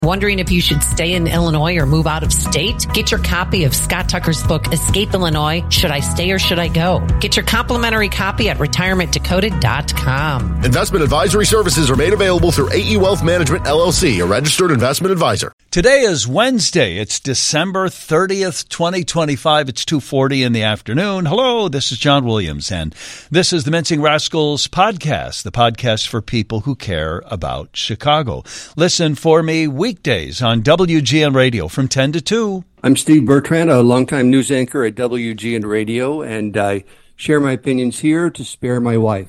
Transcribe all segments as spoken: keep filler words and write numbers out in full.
Wondering if you should stay in Illinois or move out of state? Get your copy of Scott Tucker's book, Escape Illinois, Should I Stay or Should I Go? Get your complimentary copy at retirement decoded dot com. Investment advisory services are made available through A E Wealth Management, L L C, a registered investment advisor. Today is Wednesday. It's December thirtieth, twenty twenty-five. It's two forty in the afternoon. Hello, this is John Williams, and this is the Mincing Rascals podcast, the podcast for people who care about Chicago. Listen for me weekdays on W G N Radio from ten to two. I'm Steve Bertrand, a longtime news anchor at W G N Radio, and I share my opinions here to spare my wife.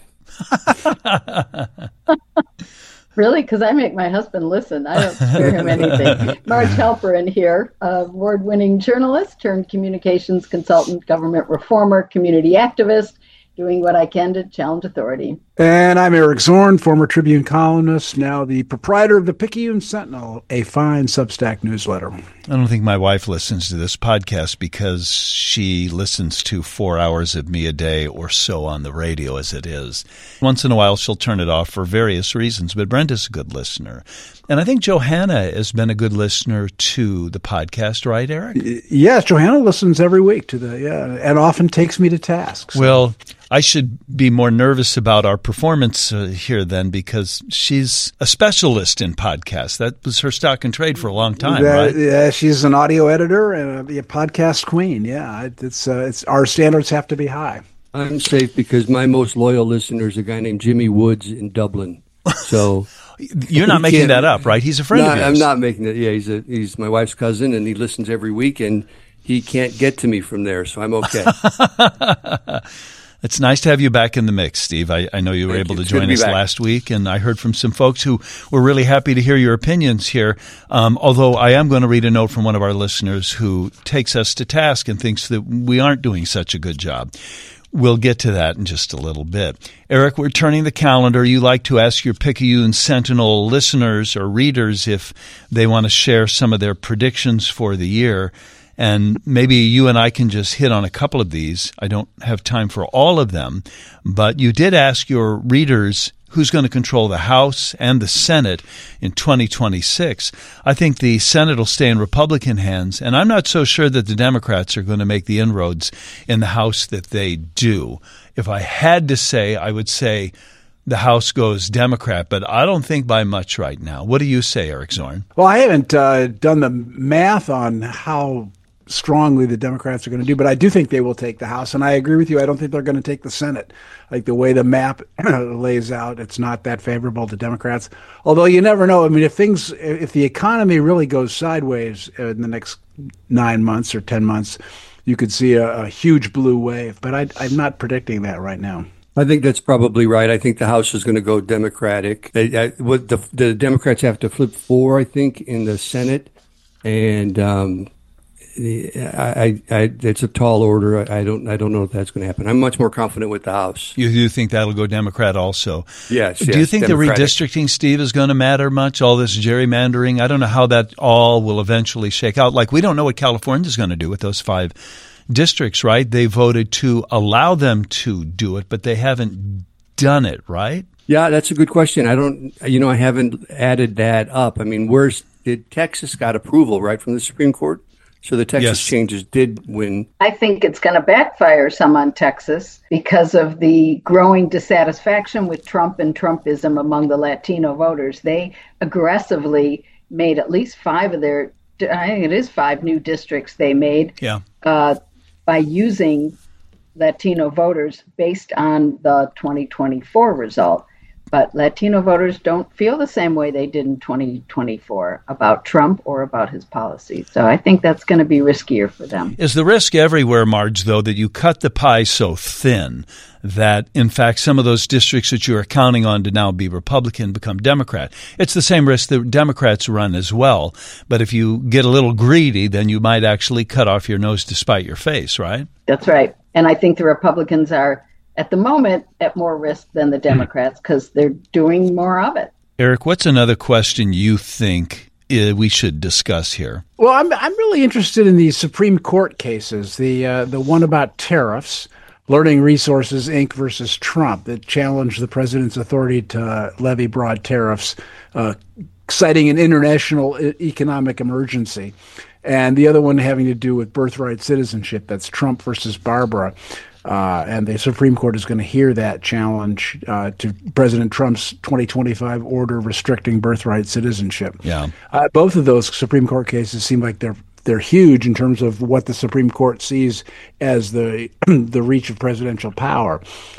Really? Because I make my husband listen. I don't spare him anything. Marge Halperin here, award-winning journalist turned communications consultant, government reformer, community activist, doing what I can to challenge authority. And I'm Eric Zorn, former Tribune columnist, now the proprietor of the Picayune Sentinel, a fine Substack newsletter. I don't think my wife listens to this podcast because she listens to four hours of me a day or so on the radio as it is. Once in a while, she'll turn it off for various reasons, but Brenda's a good listener. And I think Johanna has been a good listener to the podcast, right, Eric? Yes, Johanna listens every week to the, yeah, and often takes me to task. So. Well, I should be more nervous about our performance uh, here then, because she's a specialist in podcasts. That was her stock and trade for a long time, that, right? Yeah, she's an audio editor and a, a podcast queen. Yeah, it's uh, it's our standards have to be high. I'm safe because my most loyal listener is a guy named Jimmy Woods in Dublin. So you're not making that up, right? He's a friend not, of yours. I'm not making it. Yeah, he's a, he's my wife's cousin, and he listens every week, and he can't get to me from there, so I'm okay. It's nice to have you back in the mix, Steve. I, I know you were Thank able you. to join to us last week, and I heard from some folks who were really happy to hear your opinions here, um, although I am going to read a note from one of our listeners who takes us to task and thinks that we aren't doing such a good job. We'll get to that in just a little bit. Eric, we're turning the calendar. You like to ask your Picayune Sentinel listeners or readers if they want to share some of their predictions for the year. And maybe you and I can just hit on a couple of these. I don't have time for all of them, but you did ask your readers who's going to control the House and the Senate in twenty twenty-six. I think the Senate will stay in Republican hands, and I'm not so sure that the Democrats are going to make the inroads in the House that they do. If I had to say, I would say the House goes Democrat, but I don't think by much right now. What do you say, Eric Zorn? Well, I haven't uh, done the math on how strongly the Democrats are going to do, but I do think they will take the House, and I agree with you. I don't think they're going to take the Senate. Like the way the map lays out, it's not that favorable to Democrats. Although you never know. I mean, if things, if the economy really goes sideways in the next nine months or ten months, you could see a, a huge blue wave. But I, I'm not predicting that right now. I think that's probably right. I think the House is going to go Democratic. They, uh, what the, the Democrats have to flip four, I think, in the Senate, and um, I, I, I, it's a tall order. I don't, I don't know if that's going to happen. I'm much more confident with the House. You do think that'll go Democrat also? Yes. Do yes, you think Democratic. the redistricting, Steve, is going to matter much? All this gerrymandering? I don't know how that all will eventually shake out. Like, we don't know what California is going to do with those five districts, right? They voted to allow them to do it, but they haven't done it, right? Yeah, that's a good question. I don't, you know, I haven't added that up. I mean, where's, did Texas got approval, right, from the Supreme Court? So the Texas yes. changes did win. I think it's going to backfire some on Texas because of the growing dissatisfaction with Trump and Trumpism among the Latino voters. They aggressively made at least five of their, I think it is five new districts they made yeah. uh, by using Latino voters based on the twenty twenty-four result. But Latino voters don't feel the same way they did in twenty twenty-four about Trump or about his policies. So I think that's going to be riskier for them. Is the risk everywhere, Marge, though, that you cut the pie so thin that, in fact, some of those districts that you are counting on to now be Republican become Democrat? It's the same risk that Democrats run as well. But if you get a little greedy, then you might actually cut off your nose to spite your face, right? That's right. And I think the Republicans are, at the moment, at more risk than the Democrats because they're doing more of it. Eric, what's another question you think uh, we should discuss here? Well, I'm I'm really interested in these Supreme Court cases. The uh, the one about tariffs, Learning Resources, Incorporated versus Trump, that challenged the president's authority to levy broad tariffs, uh, citing an international e- economic emergency. And the other one having to do with birthright citizenship. That's Trump versus Barbara. Uh, and the Supreme Court is going to hear that challenge uh, to President Trump's twenty twenty-five order restricting birthright citizenship. Yeah. Uh, both of those Supreme Court cases seem like they're they're huge in terms of what the Supreme Court sees as the the reach of presidential power.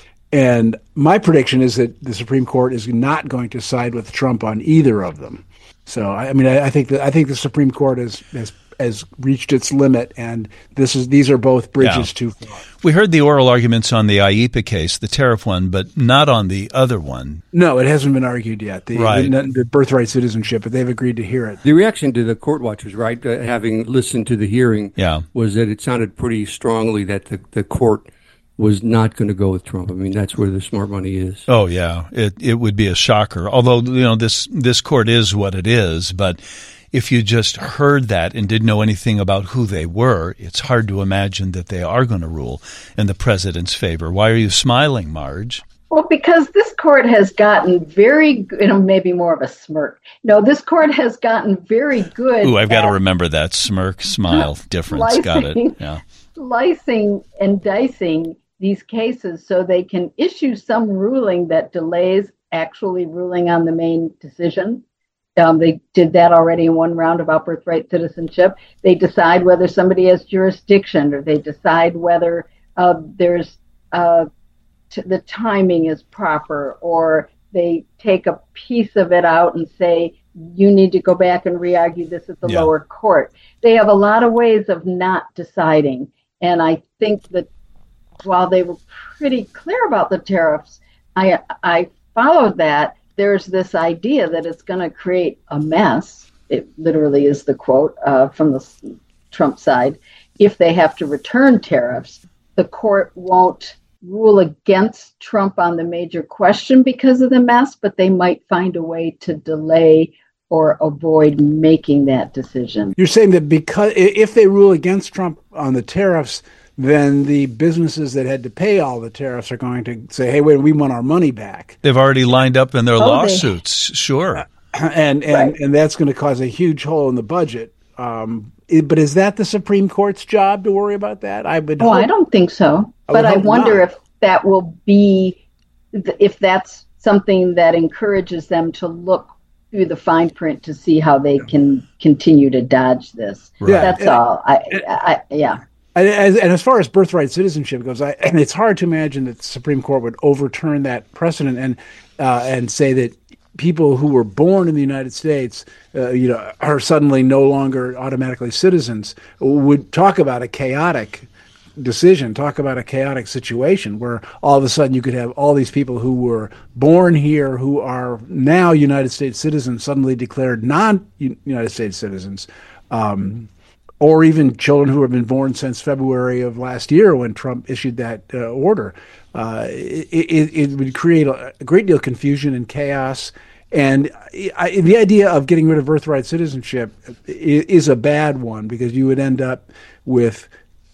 And my prediction is that the Supreme Court is not going to side with Trump on either of them. So I mean, I, I think that I think the Supreme Court has has has reached its limit, and this is these are both bridges yeah. too far. We heard the oral arguments on the I E P A case, the tariff one, but not on the other one. No, it hasn't been argued yet. The, right. the, the birthright citizenship, but they've agreed to hear it. The reaction to the court watchers, right, uh, having listened to the hearing, yeah. was that it sounded pretty strongly that the, the court was not going to go with Trump. I mean, that's where the smart money is. Oh, yeah. It it would be a shocker. Although, you know, this this court is what it is, but if you just heard that and didn't know anything about who they were, it's hard to imagine that they are going to rule in the president's favor. Why are you smiling, Marge? Well, because this court has gotten very, you know, maybe more of a smirk. No, this court has gotten very good. Ooh, I've got to remember that smirk, smile difference. Slicing, got it. Yeah. Slicing and dicing these cases so they can issue some ruling that delays actually ruling on the main decision. Um, they did that already in one round about birthright citizenship. They decide whether somebody has jurisdiction, or they decide whether uh, there's uh, t- the timing is proper, or they take a piece of it out and say, you need to go back and re-argue this at the yeah. lower court. They have a lot of ways of not deciding. And I think that while they were pretty clear about the tariffs, I I followed that. There's this idea that it's going to create a mess. It literally is the quote uh, from the Trump side. If they have to return tariffs, the court won't rule against Trump on the major question because of the mess, but they might find a way to delay or avoid making that decision. You're saying that because if they rule against Trump on the tariffs, then the businesses that had to pay all the tariffs are going to say, hey, wait, we want our money back. They've already lined up in their oh, lawsuits, they... sure. And and, right. and that's going to cause a huge hole in the budget. Um, it, but is that the Supreme Court's job to worry about that? I would. Oh, hope, I don't think so. I but I wonder not. if that will be, if that's something that encourages them to look through the fine print to see how they can continue to dodge this. Right. That's and, all. I, I, I, yeah. And as, and as far as birthright citizenship goes, I, and it's hard to imagine that the Supreme Court would overturn that precedent and uh, and say that people who were born in the United States, uh, you know, are suddenly no longer automatically citizens. Would talk about a chaotic decision, talk about a chaotic situation where all of a sudden you could have all these people who were born here, who are now United States citizens, suddenly declared non-United States citizens. Um, or even children who have been born since February of last year when Trump issued that uh, order. Uh, it, it, it would create a, a great deal of confusion and chaos. And I, the idea of getting rid of birthright citizenship is, is a bad one, because you would end up with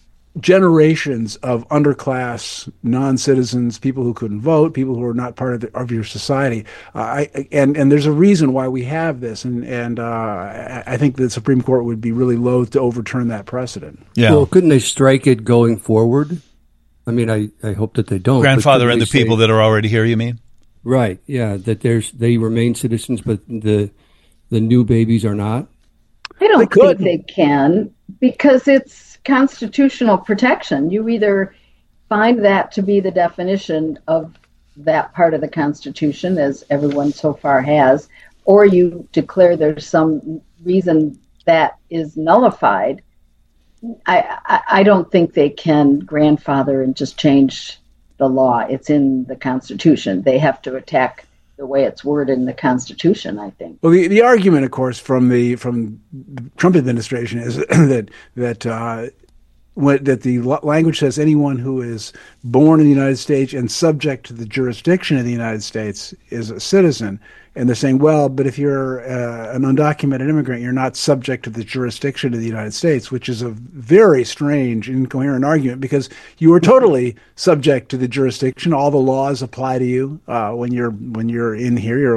generations of underclass non-citizens, people who couldn't vote, people who are not part of, the, of your society. Uh, I, and, and there's a reason why we have this. And, and uh, I think the Supreme Court would be really loath to overturn that precedent. Yeah. Well, couldn't they strike it going forward? I mean, I, I hope that they don't. Grandfather and the people say, that are already here, you mean? Right, yeah, that there's they remain citizens, but the the new babies are not? I don't they think they can, because it's constitutional protection. You either find that to be the definition of that part of the Constitution, as everyone so far has, or you declare there's some reason that is nullified. I, I, I don't think they can grandfather and just change the law. It's in the Constitution. They have to attack the way it's worded in the Constitution, I think. Well, the, the argument, of course, from the from the Trump administration is that that uh, when, that the language says anyone who is born in the United States and subject to the jurisdiction of the United States is a citizen. And they're saying, well, but if you're uh, an undocumented immigrant, you're not subject to the jurisdiction of the United States, which is a very strange, incoherent argument because you are totally subject to the jurisdiction. All the laws apply to you uh, when you're when you're in here. You're,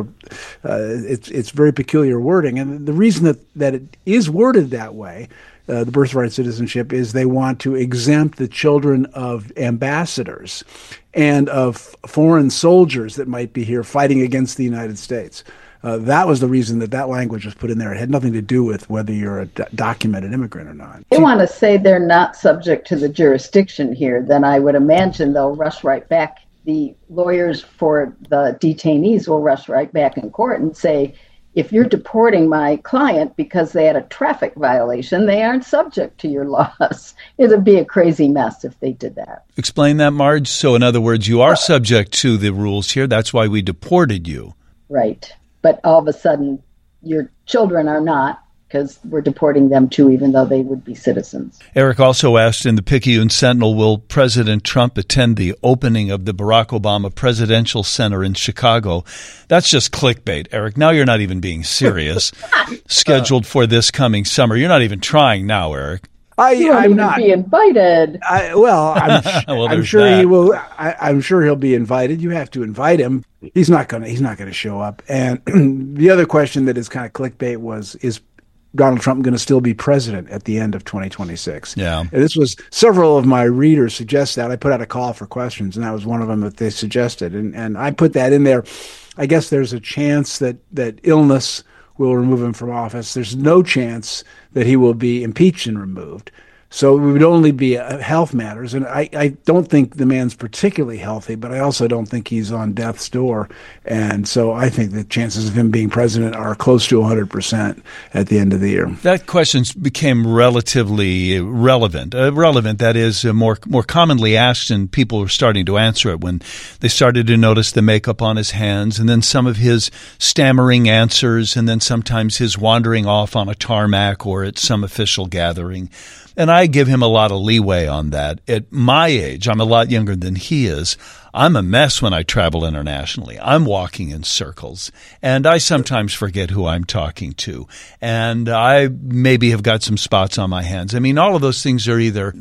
uh, it's it's very peculiar wording, and the reason that, that it is worded that way, uh, the birthright citizenship, is they want to exempt the children of ambassadors and of foreign soldiers that might be here fighting against the United States. Uh, that was the reason that that language was put in there. It had nothing to do with whether you're a do- documented immigrant or not. They want to say they're not subject to the jurisdiction here, then I would imagine they'll rush right back. The lawyers for the detainees will rush right back in court and say, if you're deporting my client because they had a traffic violation, they aren't subject to your laws. It would be a crazy mess if they did that. Explain that, Marge. So in other words, you are subject to the rules here. That's why we deported you. Right. But all of a sudden, your children are not, because we're deporting them too, even though they would be citizens. Eric also asked in the Picayune Sentinel, will President Trump attend the opening of the Barack Obama Presidential Center in Chicago? That's just clickbait, Eric. Now you're not even being serious. Scheduled for this coming summer. You're not even trying now, Eric. I, You won't I'm even not. be invited. I, well, I'm, Well, I'm there's sure that. he will. I, I'm sure he'll be invited. You have to invite him. He's not gonna. He's not gonna show up. And the other question that is kind of clickbait was: is Donald Trump going to still be president at the end of twenty twenty-six? Yeah. And this was several of my readers suggest that. I put out a call for questions, and that was one of them that they suggested. And and I put that in there. I guess there's a chance that that illness will remove him from office. There's no chance that he will be impeached and removed. So it would only be uh, health matters. And I, I don't think the man's particularly healthy, but I also don't think he's on death's door. And so I think the chances of him being president are close to one hundred percent at the end of the year. That question became relatively relevant. Uh, relevant, that is, uh, more more commonly asked, and people were starting to answer it when they started to notice the makeup on his hands, and then some of his stammering answers, and then sometimes his wandering off on a tarmac or at some official gathering. And I give him a lot of leeway on that. At my age, I'm a lot younger than he is. I'm a mess when I travel internationally. I'm walking in circles, and I sometimes forget who I'm talking to. And I maybe have got some spots on my hands. I mean, all of those things are either...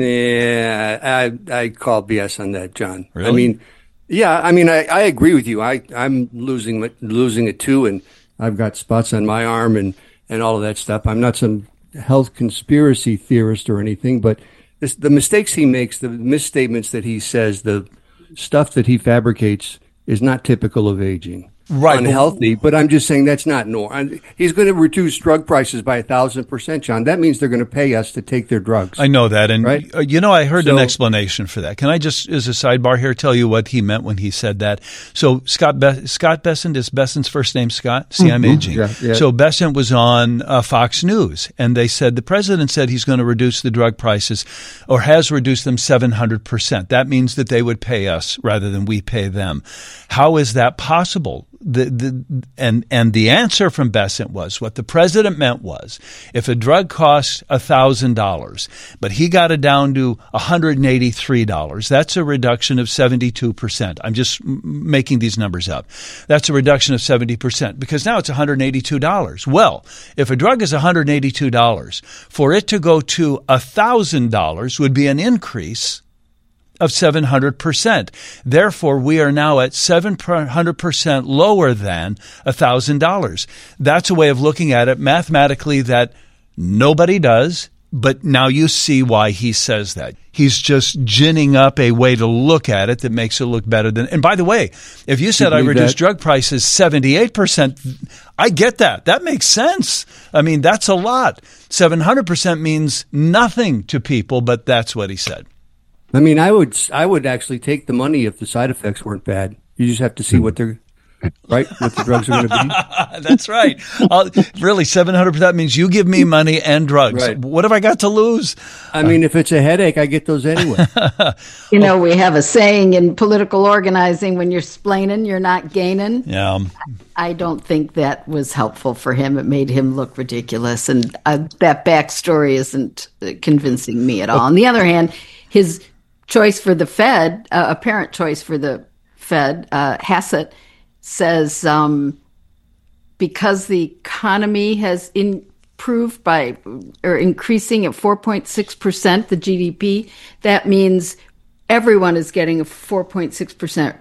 Yeah, I I call B S on that, John. Really? I mean, yeah, I mean, I, I agree with you. I, I'm losing losing it too, and I've got spots on my arm and, and all of that stuff. I'm not some health conspiracy theorist or anything, but this, the mistakes he makes, the misstatements that he says, the stuff that he fabricates is not typical of aging. Right. Unhealthy, but I'm just saying that's not normal. He's going to reduce drug prices by a thousand percent, John. That means they're going to pay us to take their drugs. I know that. And, right? uh, you know, I heard So- an explanation for that. Can I just, as a sidebar here, tell you what he meant when he said that? So Scott Be- Scott Bessent, is Bessent's first name Scott? See, I'm aging. Yeah, yeah. So Bessent was on uh, Fox News, and they said the president said he's going to reduce the drug prices, or has reduced them seven hundred percent. That means that they would pay us rather than we pay them. How is that possible? The, the, and, and the answer from Bessent was, what the president meant was, if a drug costs one thousand dollars, but he got it down to one hundred eighty-three dollars, that's a reduction of seventy-two percent. I'm just m- making these numbers up. That's a reduction of seventy percent, because now it's one hundred eighty-two dollars. Well, if a drug is one hundred eighty-two dollars, for it to go to one thousand dollars would be an increase of seven hundred percent. Therefore, we are now at seven hundred percent lower than one thousand dollars. That's a way of looking at it mathematically that nobody does, but now you see why he says that. He's just ginning up a way to look at it that makes it look better than... And by the way, if you said You I believe reduced that? drug prices seventy-eight percent, I get that. That makes sense. I mean, that's a lot. seven hundred percent means nothing to people, but that's what he said. I mean, I would I would actually take the money if the side effects weren't bad. You just have to see what they're right? What the drugs are going to be. That's right. Uh, really, seven hundred percent means you give me money and drugs. Right. What have I got to lose? I mean, if it's a headache, I get those anyway. You know, we have a saying in political organizing, when you're splaining, you're not gaining. Yeah. I don't think that was helpful for him. It made him look ridiculous. And uh, that backstory isn't convincing me at all. On the other hand, his choice for the Fed, uh, apparent choice for the Fed, uh, Hassett, says um, because the economy has improved by or increasing at four point six percent, the G D P, that means everyone is getting a four point six percent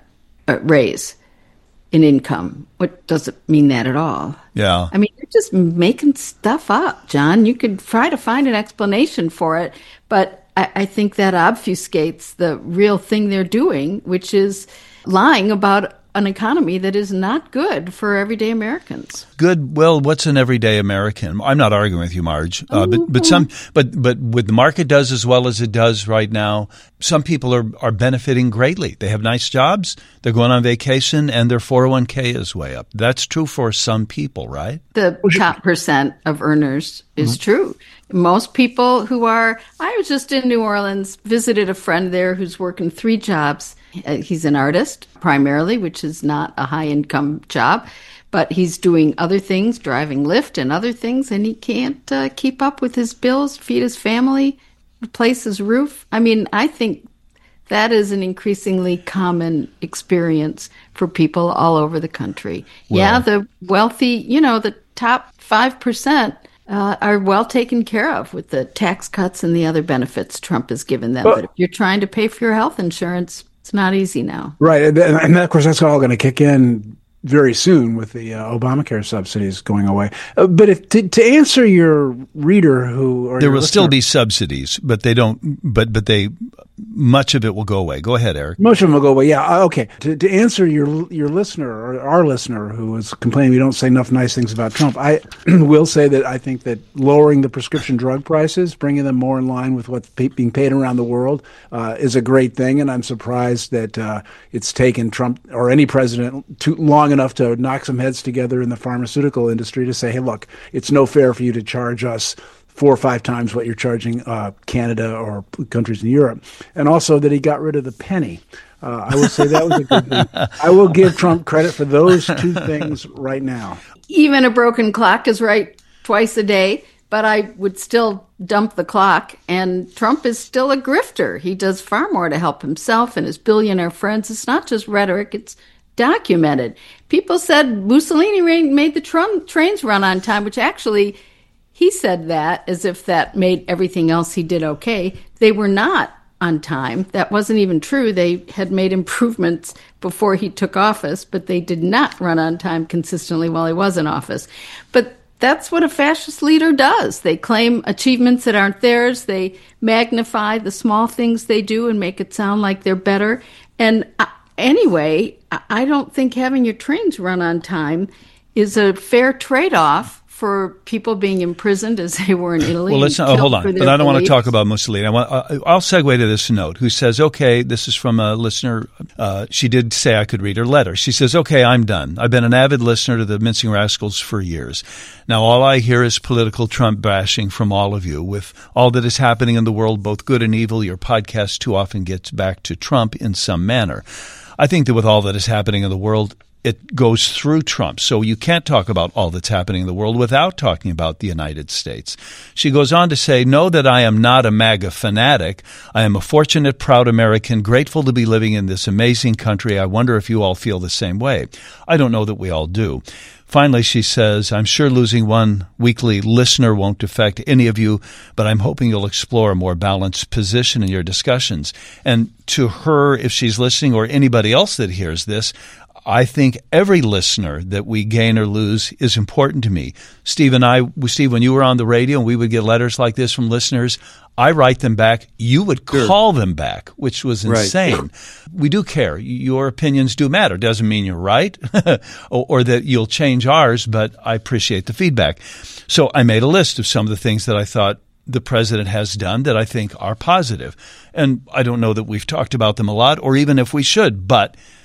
raise in income. What doesn't mean that at all? Yeah. I mean, you're just making stuff up, John. You could try to find an explanation for it, but I, I think that obfuscates the real thing they're doing, which is lying about an economy that is not good for everyday Americans. Good. Well, what's an everyday American? I'm not arguing with you, Marge, uh, but but some but but what the market does as well as it does right now, some people are are benefiting greatly. They have nice jobs, they're going on vacation, and their four oh one k is way up. That's true for some people, right? The top percent of earners is mm-hmm. true. Most people who are, I was just in New Orleans, visited a friend there who's working three jobs. He's an artist primarily, which is not a high-income job, but he's doing other things, driving Lyft and other things, and he can't uh, keep up with his bills, feed his family, replace his roof. I mean, I think that is an increasingly common experience for people all over the country. Well, yeah, the wealthy, you know, the top five percent uh, are well taken care of with the tax cuts and the other benefits Trump has given them. Well, but if you're trying to pay for your health insurance, it's not easy now. Right. And, and of course, that's all going to kick in very soon with the uh, Obamacare subsidies going away. Uh, but if to, to answer your reader who or there will listener, still be subsidies, but they don't. But but they much of it will go away. Go ahead, Eric. Most of them will go away. Yeah. Okay. To to answer your your listener or our listener who was complaining we don't say enough nice things about Trump, I will say that I think that lowering the prescription drug prices, bringing them more in line with what's pay, being paid around the world, uh, is a great thing. And I'm surprised that uh, it's taken Trump or any president too long enough to knock some heads together in the pharmaceutical industry to say, hey, look, it's no fair for you to charge us four or five times what you're charging uh, Canada or countries in Europe. And also that he got rid of the penny. Uh, I will say that was a good thing. I will give Trump credit for those two things right now. Even a broken clock is right twice a day, but I would still dump the clock. And Trump is still a grifter. He does far more to help himself and his billionaire friends. It's not just rhetoric. It's documented. People said Mussolini made the tr- trains run on time, which actually he said that as if that made everything else he did okay. They were not on time. That wasn't even true. They had made improvements before he took office, but they did not run on time consistently while he was in office. But that's what a fascist leader does. They claim achievements that aren't theirs. They magnify the small things they do and make it sound like they're better. And I, Anyway, I don't think having your trains run on time is a fair trade-off for people being imprisoned as they were in Italy. Well, let's not, oh, hold on. But I don't beliefs. want to talk about Mussolini. I want, uh, I'll segue to this note who says, okay, this is from a listener. Uh, she did say I could read her letter. She says, okay, I'm done. I've been an avid listener to the Mincing Rascals for years. Now, all I hear is political Trump bashing from all of you. With all that is happening in the world, both good and evil, your podcast too often gets back to Trump in some manner. I think that with all that is happening in the world, it goes through Trump. So you can't talk about all that's happening in the world without talking about the United States. She goes on to say, know that I am not a MAGA fanatic. I am a fortunate, proud American, grateful to be living in this amazing country. I wonder if you all feel the same way. I don't know that we all do. Finally, she says, I'm sure losing one weekly listener won't affect any of you, but I'm hoping you'll explore a more balanced position in your discussions. And to her, if she's listening, or anybody else that hears this, I think every listener that we gain or lose is important to me. Steve and I, Steve, when you were on the radio and we would get letters like this from listeners, I write them back. You would call sure. them back, which was insane. Right. We do care. Your opinions do matter. Doesn't mean you're right or, or that you'll change ours, but I appreciate the feedback. So I made a list of some of the things that I thought the president has done that I think are positive. And I don't know that we've talked about them a lot or even if we should, but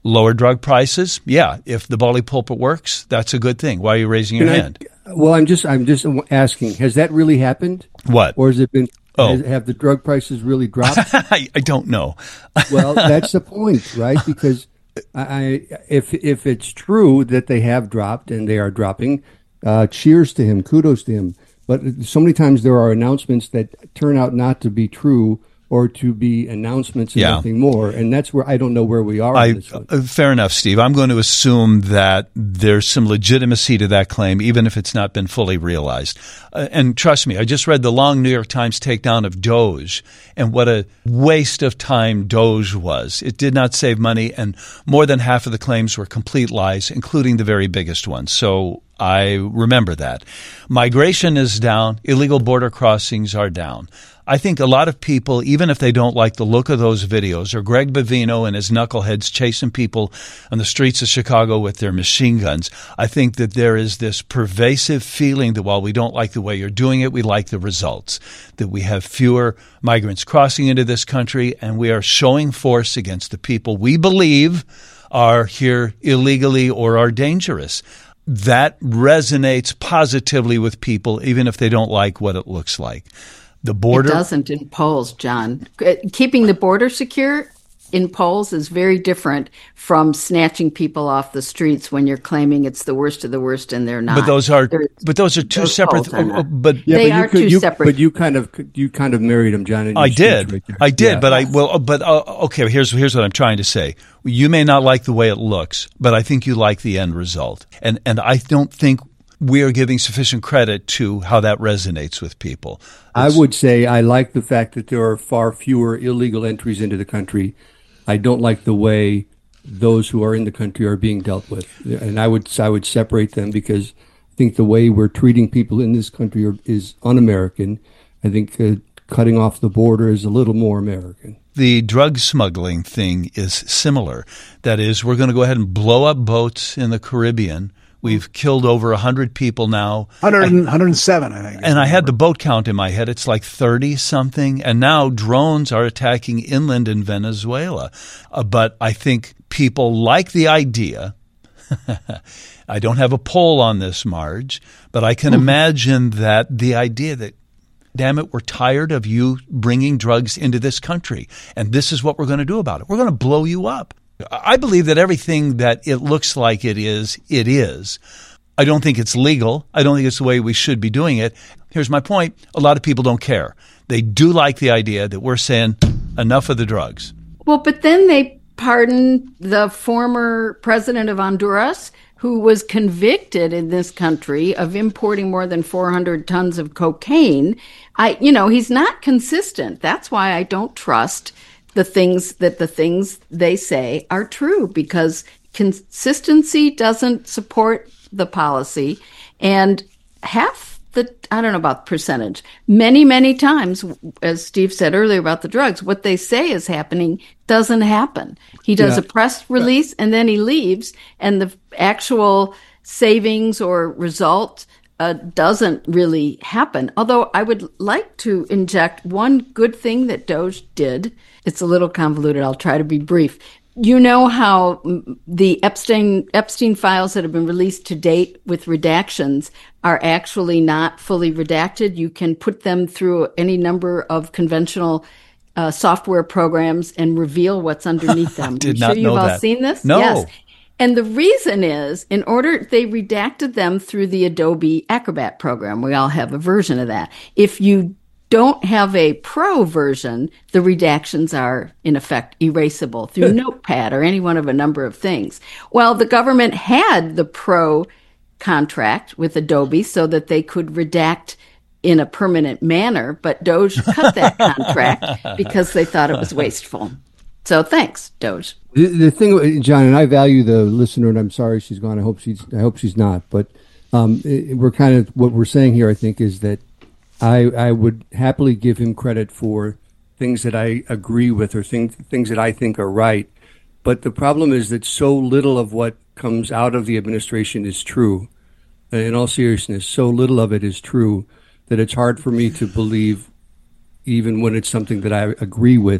Lower drug prices? Yeah. If the bully pulpit works, that's a good thing. Why are you raising your Can I- hand? Well, I'm just I'm just asking. Has that really happened? What? Or has it been? Oh. has- have the drug prices really dropped? I, I don't know. Well, that's the point, right? Because I, I if if it's true that they have dropped and they are dropping, uh, cheers to him, kudos to him. But so many times there are announcements that turn out not to be true, or to be announcements and Yeah. nothing more. And that's where I don't know where we are on I, this one. uh, fair enough, Steve. I'm going to assume that there's some legitimacy to that claim, even if it's not been fully realized. Uh, and trust me, I just read the long New York Times takedown of Doge, and what a waste of time Doge was. It did not save money, and more than half of the claims were complete lies, including the very biggest ones. So I remember that. Migration is down. Illegal border crossings are down. I think a lot of people, even if they don't like the look of those videos, or Greg Bavino and his knuckleheads chasing people on the streets of Chicago with their machine guns, I think that there is this pervasive feeling that while we don't like the way you're doing it, we like the results, that we have fewer migrants crossing into this country, and we are showing force against the people we believe are here illegally or are dangerous. That resonates positively with people, even if they don't like what it looks like. The border It doesn't in polls, John. Keeping the border secure in polls is very different from snatching people off the streets when you're claiming it's the worst of the worst and they're not. But those are They're- but those are two those separate. polls are not. uh, But Yeah, They but are you could, two you, separate- But you kind of you kind of married him, John. in your I speech did, right there. I did. Yeah. But I well, but uh, okay. Here's here's what I'm trying to say. You may not like the way it looks, but I think you like the end result, and and I don't think we are giving sufficient credit to how that resonates with people. I would say I like the fact that there are far fewer illegal entries into the country. I don't like the way those who are in the country are being dealt with, and I would I would separate them because I think the way we're treating people in this country are, is un-American. I think uh, cutting off the border is a little more American. The drug smuggling thing is similar. That is, we're going to go ahead and blow up boats in the Caribbean. We've killed over one hundred people now. one hundred, one hundred seven, I think. And I had the boat count in my head. It's like thirty-something. And now drones are attacking inland in Venezuela. Uh, but I think people like the idea. I don't have a poll on this, Marge, but I can imagine that the idea that, damn it, we're tired of you bringing drugs into this country, and this is what we're going to do about it. We're going to blow you up. I believe that everything that it looks like it is, it is. I don't think it's legal. I don't think it's the way we should be doing it. Here's my point. A lot of people don't care. They do like the idea that we're saying enough of the drugs. Well, but then they pardoned the former president of Honduras, who was convicted in this country of importing more than four hundred tons of cocaine. I, you know, he's not consistent. That's why I don't trust the things that the things they say are true, because consistency doesn't support the policy. And half the, I don't know about percentage, many, many times, as Steve said earlier about the drugs, what they say is happening doesn't happen. He does Yeah. a press release and then he leaves, and the actual savings or result uh, doesn't really happen. Although I would like to inject one good thing that Doge did. It's a little convoluted. I'll try to be brief. You know how the Epstein Epstein files that have been released to date with redactions are actually not fully redacted. You can put them through any number of conventional uh, software programs and reveal what's underneath them. Did I'm not sure know you've all that. seen this? No. Yes. And the reason is, in order, they redacted them through the Adobe Acrobat program. We all have a version of that. If you don't have a pro version, the redactions are, in effect, erasable through Notepad or any one of a number of things. Well, the government had the pro contract with Adobe so that they could redact in a permanent manner, but Doge cut that contract because they thought it was wasteful. So thanks, Doge. The, the thing, John, and I value the listener, and I'm sorry she's gone. I hope she's. I hope she's not. But um, it, we're kind of what we're saying here. I think is that I I would happily give him credit for things that I agree with or things things that I think are right. But the problem is that so little of what comes out of the administration is true. In all seriousness, so little of it is true that it's hard for me to believe, even when it's something that I agree with,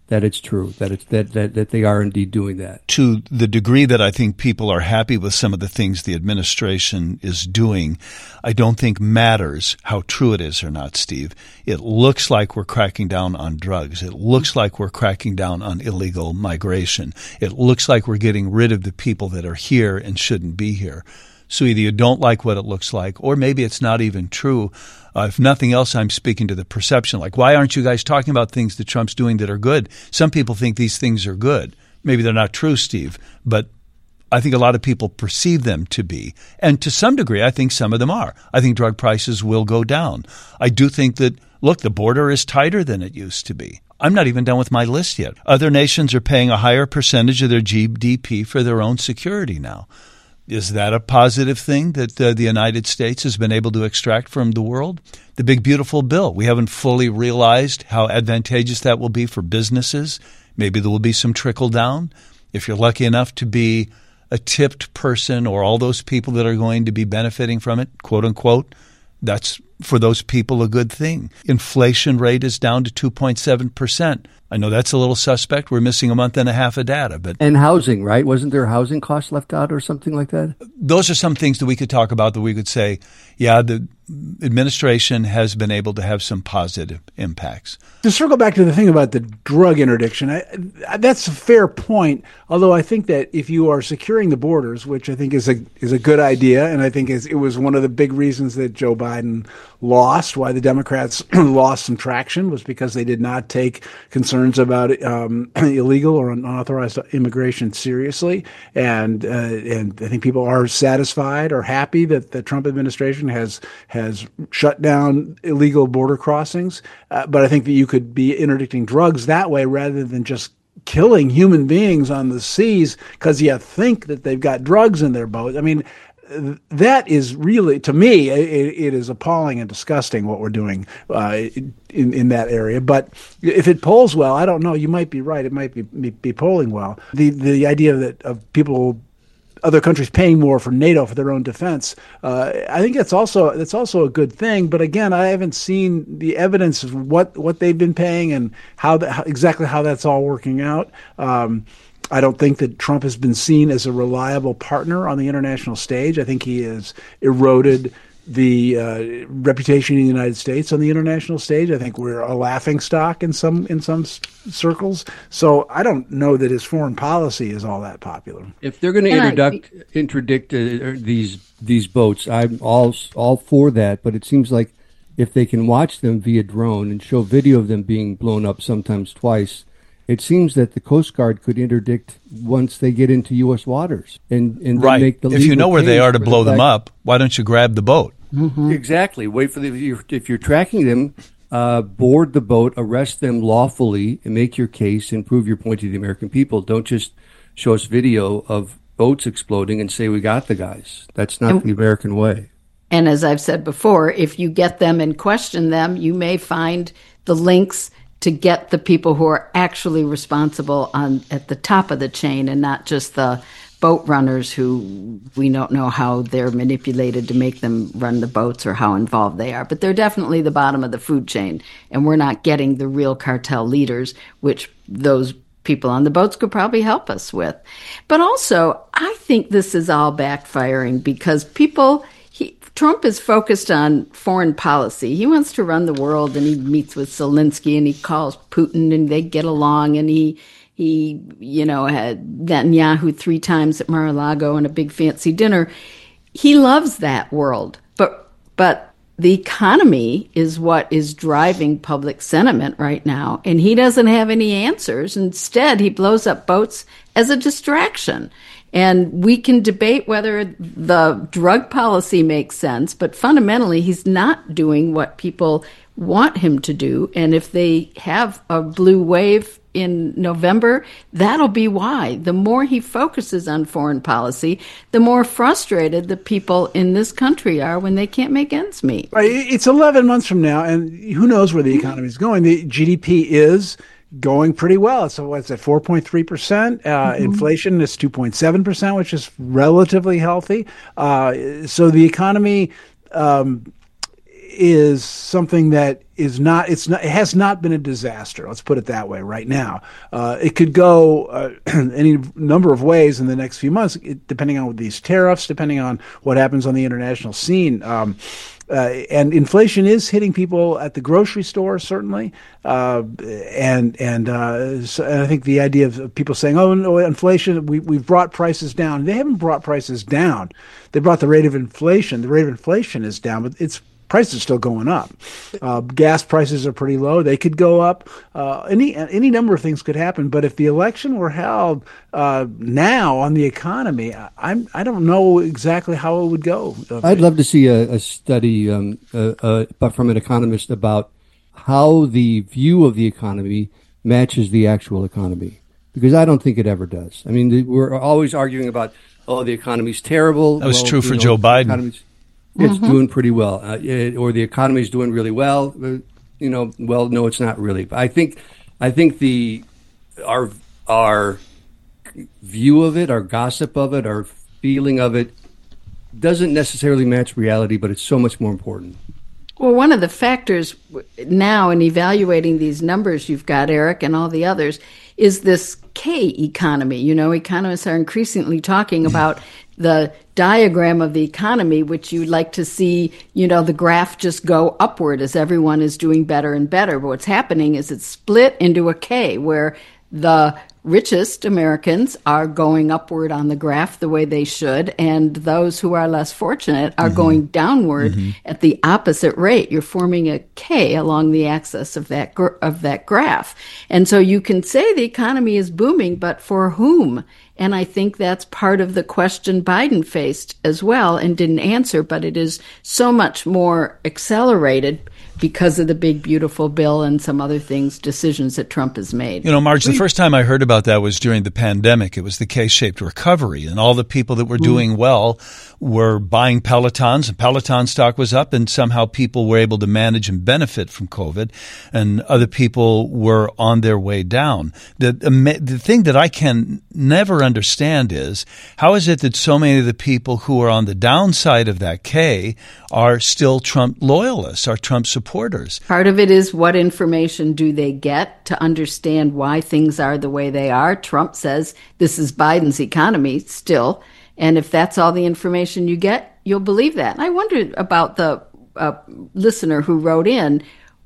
that it's true, that it's that, that, that they are indeed doing that. To the degree that I think people are happy with some of the things the administration is doing, I don't think matters how true it is or not, Steve. It looks like we're cracking down on drugs. It looks like we're cracking down on illegal migration. It looks like we're getting rid of the people that are here and shouldn't be here. So either you don't like what it looks like, or maybe it's not even true. Uh, if nothing else, I'm speaking to the perception. Like, why aren't you guys talking about things that Trump's doing that are good? Some people think these things are good. Maybe they're not true, Steve, but I think a lot of people perceive them to be. And to some degree, I think some of them are. I think drug prices will go down. I do think that, look, the border is tighter than it used to be. I'm not even done with my list yet. Other nations are paying a higher percentage of their G D P for their own security now. Is that a positive thing that uh, the United States has been able to extract from the world? The big, beautiful bill. We haven't fully realized how advantageous that will be for businesses. Maybe there will be some trickle down. If you're lucky enough to be a tipped person or all those people that are going to be benefiting from it, quote unquote, that's for those people a good thing. Inflation rate is down to two point seven percent. I know that's a little suspect. We're missing a month and a half of data. But And housing, right? Wasn't there housing costs left out or something like that? Those are some things that we could talk about that we could say, yeah, the administration has been able to have some positive impacts. To circle back to the thing about the drug interdiction, I, I, that's a fair point. Although I think that if you are securing the borders, which I think is a is a good idea, and I think is, it was one of the big reasons that Joe Biden lost, why the Democrats lost some traction, was because they did not take concerns about um, illegal or unauthorized immigration seriously. And uh, and I think people are satisfied or happy that the Trump administration has has shut down illegal border crossings. Uh, but I think that you could be interdicting drugs that way rather than just killing human beings on the seas because you think that they've got drugs in their boat. I mean, that is really, to me, it, it is appalling and disgusting what we're doing uh, in, in that area. But if it polls well, I don't know. You might be right. It might be be, be polling well. The the idea that of people, other countries paying more for NATO for their own defense, uh, I think that's also that's also a good thing. But again, I haven't seen the evidence of what, what they've been paying and how, the, how exactly how that's all working out. Um, I don't think that Trump has been seen as a reliable partner on the international stage. I think he has eroded the uh, reputation of the United States on the international stage. I think we're a laughingstock in some in some s- circles. So I don't know that his foreign policy is all that popular. If they're going to introduct interdict uh, these these boats, I'm all all for that. But it seems like if they can watch them via drone and show video of them being blown up, sometimes twice, it seems that the Coast Guard could interdict once they get into U S waters and, and right. make the if you know where they are to blow the them up, why don't you grab the boat? Mm-hmm. Exactly. Wait for the if you're, if you're tracking them, uh, board the boat, arrest them lawfully, and make your case and prove your point to the American people. Don't just show us video of boats exploding and say we got the guys. That's not and, the American way. And as I've said before, if you get them and question them, you may find the links to get the people who are actually responsible on at the top of the chain and not just the boat runners who we don't know how they're manipulated to make them run the boats or how involved they are. But they're definitely the bottom of the food chain, and we're not getting the real cartel leaders, which those people on the boats could probably help us with. But also, I think this is all backfiring because people... He, Trump is focused on foreign policy. He wants to run the world, and he meets with Zelensky, and he calls Putin, and they get along, and he, he, you know, had Netanyahu three times at Mar-a-Lago and a big fancy dinner. He loves that world, but but the economy is what is driving public sentiment right now, and he doesn't have any answers. Instead, he blows up boats as a distraction. And we can debate whether the drug policy makes sense, but fundamentally, he's not doing what people want him to do. And if they have a blue wave in November, that'll be why. The more he focuses on foreign policy, the more frustrated the people in this country are when they can't make ends meet. Right. It's eleven months from now, and who knows where the economy is going. The G D P is going pretty well. So what's that, four point three percent? Uh, mm-hmm. Inflation is two point seven percent, which is relatively healthy. Uh, so the economy um, is something that is not, it's not, it has not been a disaster. Let's put it that way right now. Uh, it could go uh, any number of ways in the next few months, depending on these tariffs, depending on what happens on the international scene. Um, Uh, and inflation is hitting people at the grocery store, certainly. Uh, and and, uh, so, and I think the idea of people saying, oh, no, inflation, we, we've brought prices down. They haven't brought prices down. They brought the rate of inflation. The rate of inflation is down, but it's prices are still going up. Uh, gas prices are pretty low. They could go up. Uh, any any number of things could happen. But if the election were held uh, now on the economy, I'm I don't know exactly how it would go. I'd love to see a, a study, um, uh, uh, but from an economist about how the view of the economy matches the actual economy, because I don't think it ever does. I mean, the, we're always arguing about, oh, the economy's terrible. That was well, true for know, Joe Biden. It's mm-hmm. doing pretty well, uh, it, or the economy is doing really well. Uh, you know, well, no, it's not really. But I think, I think the our our view of it, our gossip of it, our feeling of it, doesn't necessarily match reality. But it's so much more important. Well, one of the factors now in evaluating these numbers you've got, Eric, and all the others, is this K economy. You know, economists are increasingly talking about the diagram of the economy, which you'd like to see, you know, the graph just go upward as everyone is doing better and better. But what's happening is it's split into a K, where the richest Americans are going upward on the graph the way they should, and those who are less fortunate are mm-hmm. going downward mm-hmm. at the opposite rate. You're forming a K along the axis of that gr- of that graph. And so you can say the economy is booming, but for whom? And I think that's part of the question Biden faced as well and didn't answer, but it is so much more accelerated because of the big, beautiful bill and some other things, decisions that Trump has made. You know, Marge, the first time I heard about that was during the pandemic. It was the K-shaped recovery, and all the people that were doing well were buying Pelotons, and Peloton stock was up, and somehow people were able to manage and benefit from COVID, and other people were on their way down. The, the thing that I can never understand is, how is it that so many of the people who are on the downside of that K are still Trump loyalists, are Trump supporters? Part of it is, what information do they get to understand why things are the way they are? Trump says this is Biden's economy still. And if that's all the information you get, you'll believe that. And I wondered about the uh, listener who wrote in,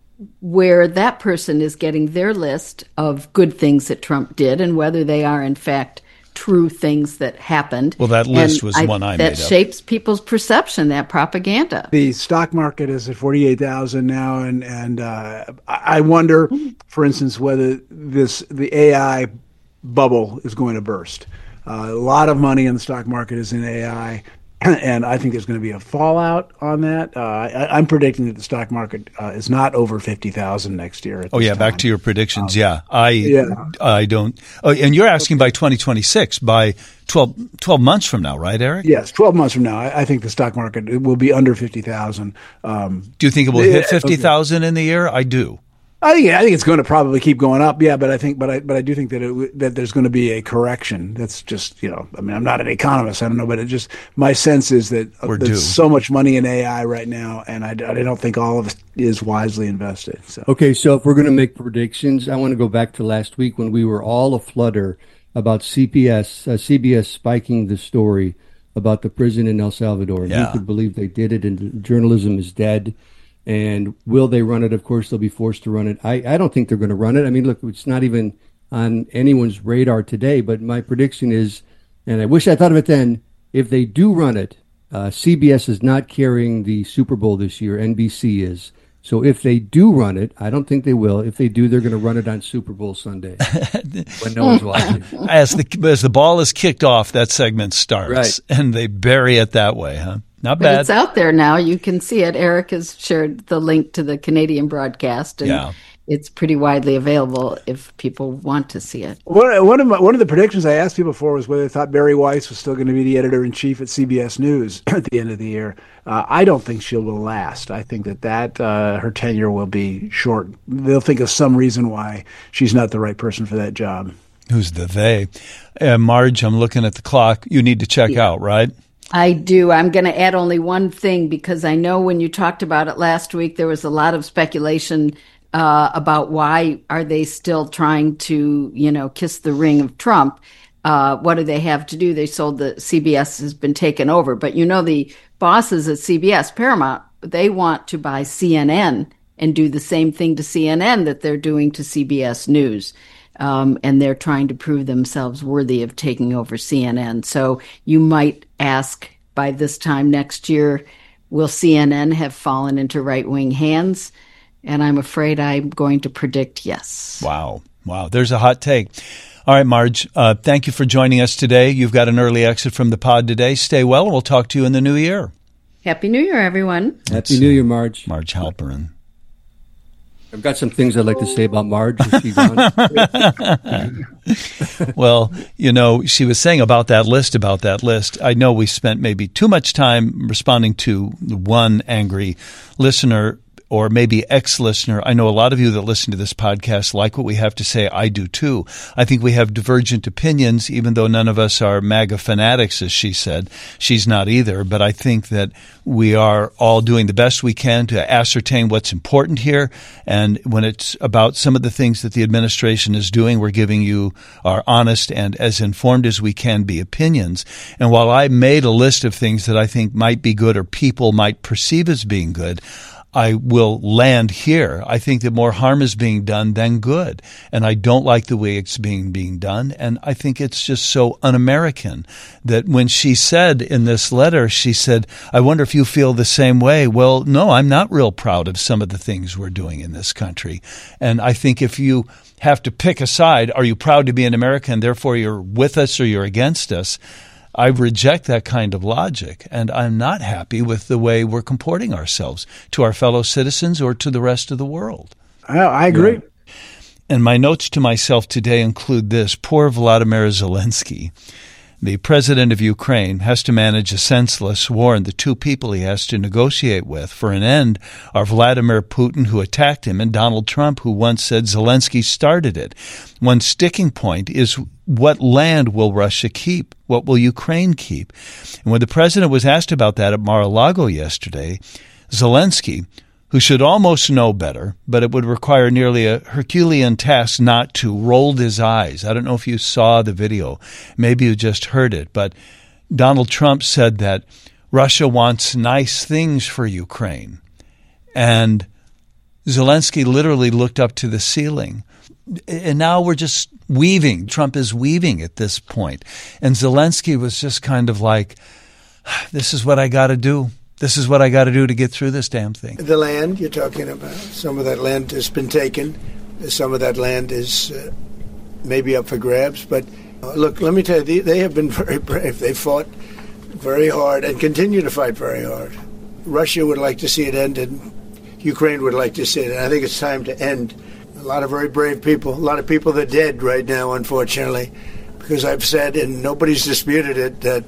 where that person is getting their list of good things that Trump did and whether they are, in fact, true things that happened. Well, that list and was I, one I that made up. That shapes people's perception, that propaganda. The stock market is at forty-eight thousand now, and and uh, I wonder, for instance, whether this the A I bubble is going to burst. Uh, a lot of money in the stock market is in A I, and I think there's going to be a fallout on that. Uh, I, I'm predicting that the stock market uh, is not over fifty thousand next year. Oh, yeah, time. Back to your predictions. Um, yeah, I yeah. I don't. Oh, and you're asking by twenty twenty-six, by twelve, twelve months from now, right, Eric? Yes, twelve months from now. I, I think the stock market it will be under fifty thousand. Um, do you think it will hit fifty thousand okay. in the year? I do. I think I think it's going to probably keep going up, yeah. But I think, but I, but I do think that it, that there's going to be a correction. That's just, you know, I mean, I'm not an economist, I don't know, but it just my sense is that We're there's due. so much money in A I right now, and I, I don't think all of it is wisely invested. So okay, so if we're going to make predictions, I want to go back to last week when we were all aflutter about C B S, uh, C B S spiking the story about the prison in El Salvador, and yeah. who could believe they did it, and journalism is dead. And will they run it? Of course, they'll be forced to run it. I, I don't think they're going to run it. I mean, look, it's not even on anyone's radar today, but my prediction is, and I wish I thought of it then, if they do run it, uh, C B S is not carrying the Super Bowl this year. N B C is. So if they do run it, I don't think they will. If they do, they're going to run it on Super Bowl Sunday when no one's watching. As the, as the ball is kicked off, that segment starts, right. And they bury it that way, huh? Not bad. But it's out there now. You can see it. Eric has shared the link to the Canadian broadcast, and yeah. it's pretty widely available if people want to see it. One, one of my, one of the predictions I asked people for was whether they thought Barry Weiss was still going to be the editor-in-chief at C B S News at the end of the year. Uh, I don't think she will last. I think that, that uh, her tenure will be short. They'll think of some reason why she's not the right person for that job. Who's the they? Uh, Marge, I'm looking at the clock. You need to check yeah. out, right? I do. I'm going to add only one thing because I know when you talked about it last week, there was a lot of speculation uh, about why are they still trying to, you know, kiss the ring of Trump. Uh, what do they have to do? They sold the C B S has been taken over. But, you know, the bosses at C B S, Paramount, they want to buy C N N and do the same thing to C N N that they're doing to C B S News. Um, and they're trying to prove themselves worthy of taking over C N N. So you might ask by this time next year, will C N N have fallen into right-wing hands? And I'm afraid I'm going to predict yes. Wow. Wow. There's a hot take. All right, Marge, uh, thank you for joining us today. You've got an early exit from the pod today. Stay well, and we'll talk to you in the new year. Happy New Year, everyone. Happy That's New Year, Marge. Marge Halperin. I've got some things I'd like to say about Marge. Is she gone? Well, you know, she was saying about that list, about that list. I know we spent maybe too much time responding to one angry listener or maybe ex-listener. I know a lot of you that listen to this podcast like what we have to say. I do too. I think we have divergent opinions, even though none of us are MAGA fanatics, as she said. She's not either. But I think that we are all doing the best we can to ascertain what's important here. And when it's about some of the things that the administration is doing, we're giving you our honest and as informed as we can be opinions. And while I made a list of things that I think might be good or people might perceive as being good, I will land here. I think that more harm is being done than good. And I don't like the way it's being being done. And I think it's just so un-American that when she said in this letter, she said, I wonder if you feel the same way. Well, no, I'm not real proud of some of the things we're doing in this country. And I think if you have to pick a side, are you proud to be an American, therefore you're with us or you're against us? I reject that kind of logic, and I'm not happy with the way we're comporting ourselves to our fellow citizens or to the rest of the world. I, I agree. Yeah. And my notes to myself today include this. Poor Vladimir Zelensky, the president of Ukraine, has to manage a senseless war, and the two people he has to negotiate with for an end are Vladimir Putin, who attacked him, and Donald Trump, who once said Zelensky started it. One sticking point is what land will Russia keep? What will Ukraine keep? And when the president was asked about that at Mar-a-Lago yesterday, Zelensky, who should almost know better, but it would require nearly a Herculean task not to, rolled his eyes. I don't know if you saw the video. Maybe you just heard it. But Donald Trump said that Russia wants nice things for Ukraine. And Zelensky literally looked up to the ceiling. And now we're just weaving. Trump is weaving at this point. And Zelensky was just kind of like, this is what I got to do. This is what I got to do to get through this damn thing. The land you're talking about, some of that land has been taken. Some of that land is uh, maybe up for grabs. But uh, look, let me tell you, they, they have been very brave. They fought very hard and continue to fight very hard. Russia would like to see it end, and Ukraine would like to see it. And I think it's time to end. A lot of very brave people, a lot of people that are dead right now, unfortunately, because I've said, and nobody's disputed it, that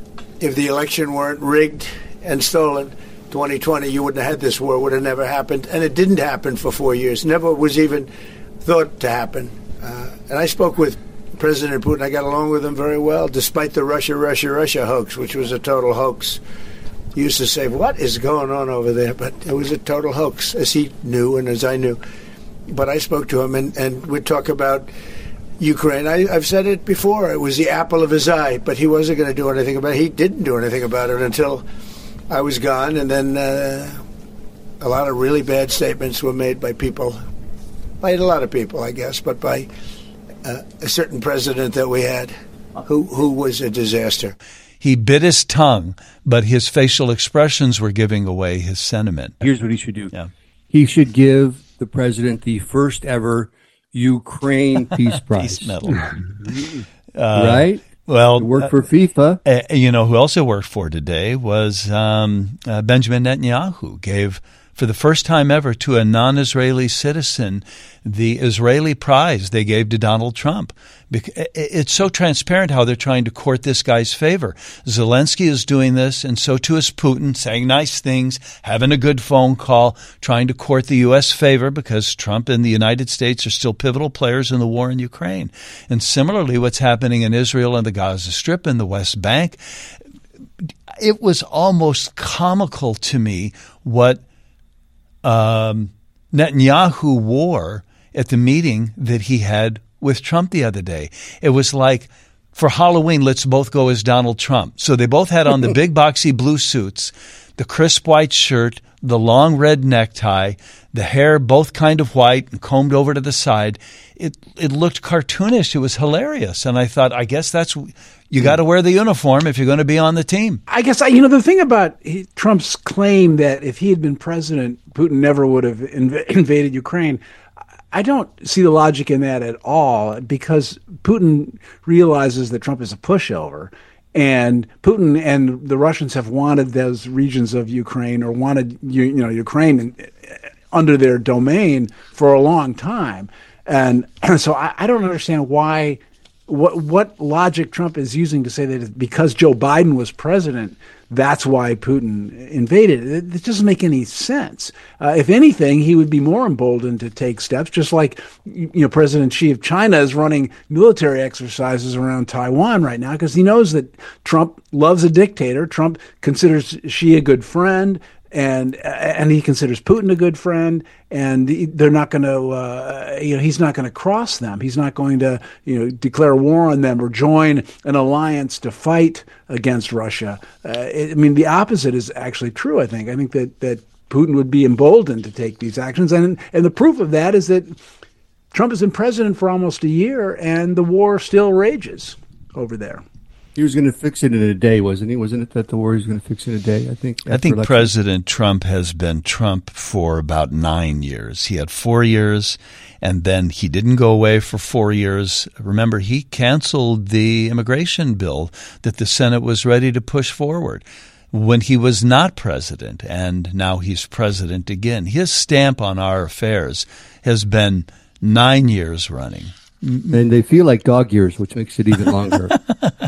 if the election weren't rigged and stolen, twenty twenty, you wouldn't have had this war, would have never happened. And it didn't happen for four years, never was even thought to happen. Uh, and I spoke with President Putin. I got along with him very well, despite the Russia, Russia, Russia hoax, which was a total hoax. He used to say, what is going on over there? But it was a total hoax, as he knew and as I knew. But I spoke to him, and, and we'd talk about Ukraine. I, I've said it before. It was the apple of his eye, but he wasn't going to do anything about it. He didn't do anything about it until I was gone, and then uh, a lot of really bad statements were made by people, by a lot of people, I guess, but by uh, a certain president that we had who, who was a disaster. He bit his tongue, but his facial expressions were giving away his sentiment. Here's what he should do. Yeah. He should give the president the first ever Ukraine Peace Prize. Peace medal. uh, Uh, right? Well, He worked for FIFA. Uh, you know, who also worked for today was um, uh, Benjamin Netanyahu, gave for the first time ever to a non-Israeli citizen the Israeli prize they gave to Donald Trump. It's so transparent how they're trying to court this guy's favor. Zelensky is doing this, and so too is Putin, saying nice things, having a good phone call, trying to court the U S favor because Trump and the United States are still pivotal players in the war in Ukraine. And similarly, what's happening in Israel and the Gaza Strip and the West Bank, it was almost comical to me what um, Netanyahu wore at the meeting that he had with Trump the other day. It was like, for Halloween, let's both go as Donald Trump. So they both had on the big boxy blue suits, the crisp white shirt, the long red necktie, the hair both kind of white and combed over to the side. It it looked cartoonish. It was hilarious. And I thought, I guess that's, you got to wear the uniform if you're going to be on the team. I guess, you know, the thing about he, Trump's claim that if he had been president, Putin never would have inv- invaded Ukraine, I don't see the logic in that at all, because Putin realizes that Trump is a pushover, and Putin and the Russians have wanted those regions of Ukraine, or wanted you, you know Ukraine in, under their domain for a long time, and, and so I, I don't understand why. What what logic Trump is using to say that because Joe Biden was president, that's why Putin invaded. It, it doesn't make any sense. Uh, if anything, he would be more emboldened to take steps, just like you know President Xi of China is running military exercises around Taiwan right now because he knows that Trump loves a dictator. Trump considers Xi a good friend. And and he considers Putin a good friend, and they're not going to, uh, you know, he's not going to cross them. He's not going to, you know, declare war on them or join an alliance to fight against Russia. Uh, it, I mean, the opposite is actually true. I think. I think that that Putin would be emboldened to take these actions, and and the proof of that is that Trump has been president for almost a year, and the war still rages over there. He was going to fix it in a day, wasn't he? Wasn't it that the war he was going to fix it in a day, I think? I think election? President Trump has been Trump for about nine years. He had four years, and then he didn't go away for four years. Remember, he canceled the immigration bill that the Senate was ready to push forward when he was not president, and now he's president again. His stamp on our affairs has been nine years running. And they feel like dog years, which makes it even longer. uh,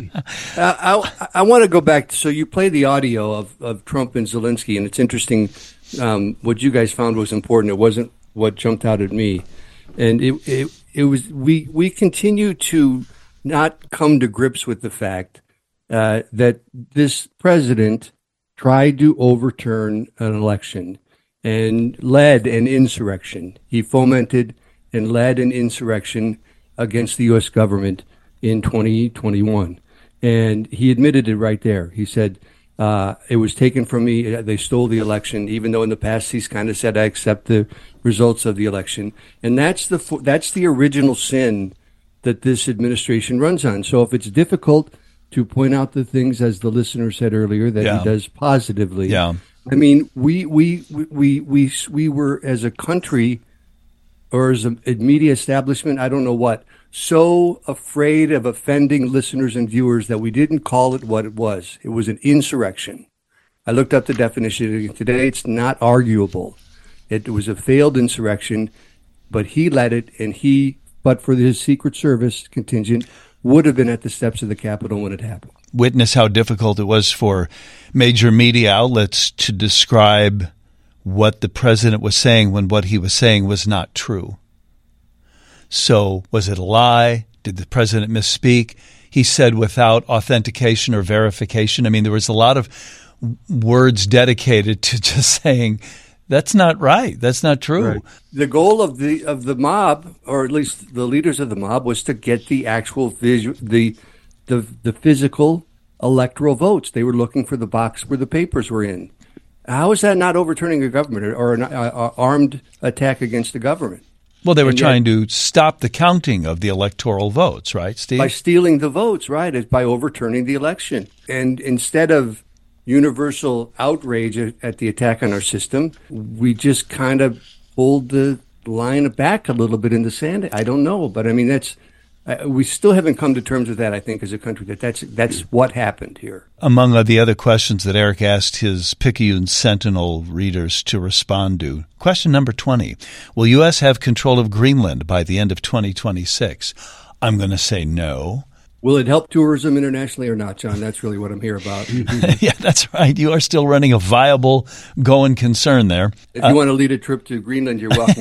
I, I want to go back. To, so you play the audio of, of Trump and Zelensky, and it's interesting. Um, what you guys found was important. It wasn't what jumped out at me, and it it, it was we we continue to not come to grips with the fact uh, that this president tried to overturn an election and led an insurrection. He fomented and led an insurrection against the U S government in twenty twenty-one. And he admitted it right there. He said, uh, it was taken from me. They stole the election, even though in the past he's kind of said, I accept the results of the election. And that's the that's the original sin that this administration runs on. So if it's difficult to point out the things, as the listener said earlier, that yeah. he does positively, yeah. I mean, we, we, we, we, we were, as a country, or as a media establishment, I don't know what, so afraid of offending listeners and viewers that we didn't call it what it was. It was an insurrection. I looked up the definition today. It's not arguable. It was a failed insurrection, but he led it, and he, but for his Secret Service contingent, would have been at the steps of the Capitol when it happened. Witness how difficult it was for major media outlets to describe what the president was saying when what he was saying was not true. So was it a lie? Did the president misspeak? He said without authentication or verification. I mean, there was a lot of words dedicated to just saying, that's not right. That's not true. Right. The goal of the of the mob, or at least the leaders of the mob, was to get the actual visual, the the the physical electoral votes. They were looking for the box where the papers were in. How is that not overturning a government or an uh, armed attack against the government? Well, they were and trying yet, to stop the counting of the electoral votes, right, Steve? By stealing the votes, right, is by overturning the election. And instead of universal outrage at the attack on our system, we just kind of pulled the line back a little bit in the sand. I don't know, but I mean, that's uh, we still haven't come to terms with that, I think, as a country, that that's, that's what happened here. Among the other questions that Eric asked his Picayune Sentinel readers to respond to, question number twenty, will U S have control of Greenland by the end of twenty twenty-six? I'm going to say no. Will it help tourism internationally or not, John? That's really what I'm here about. Yeah, that's right. You are still running a viable going concern there. If you uh, want to lead a trip to Greenland, you're welcome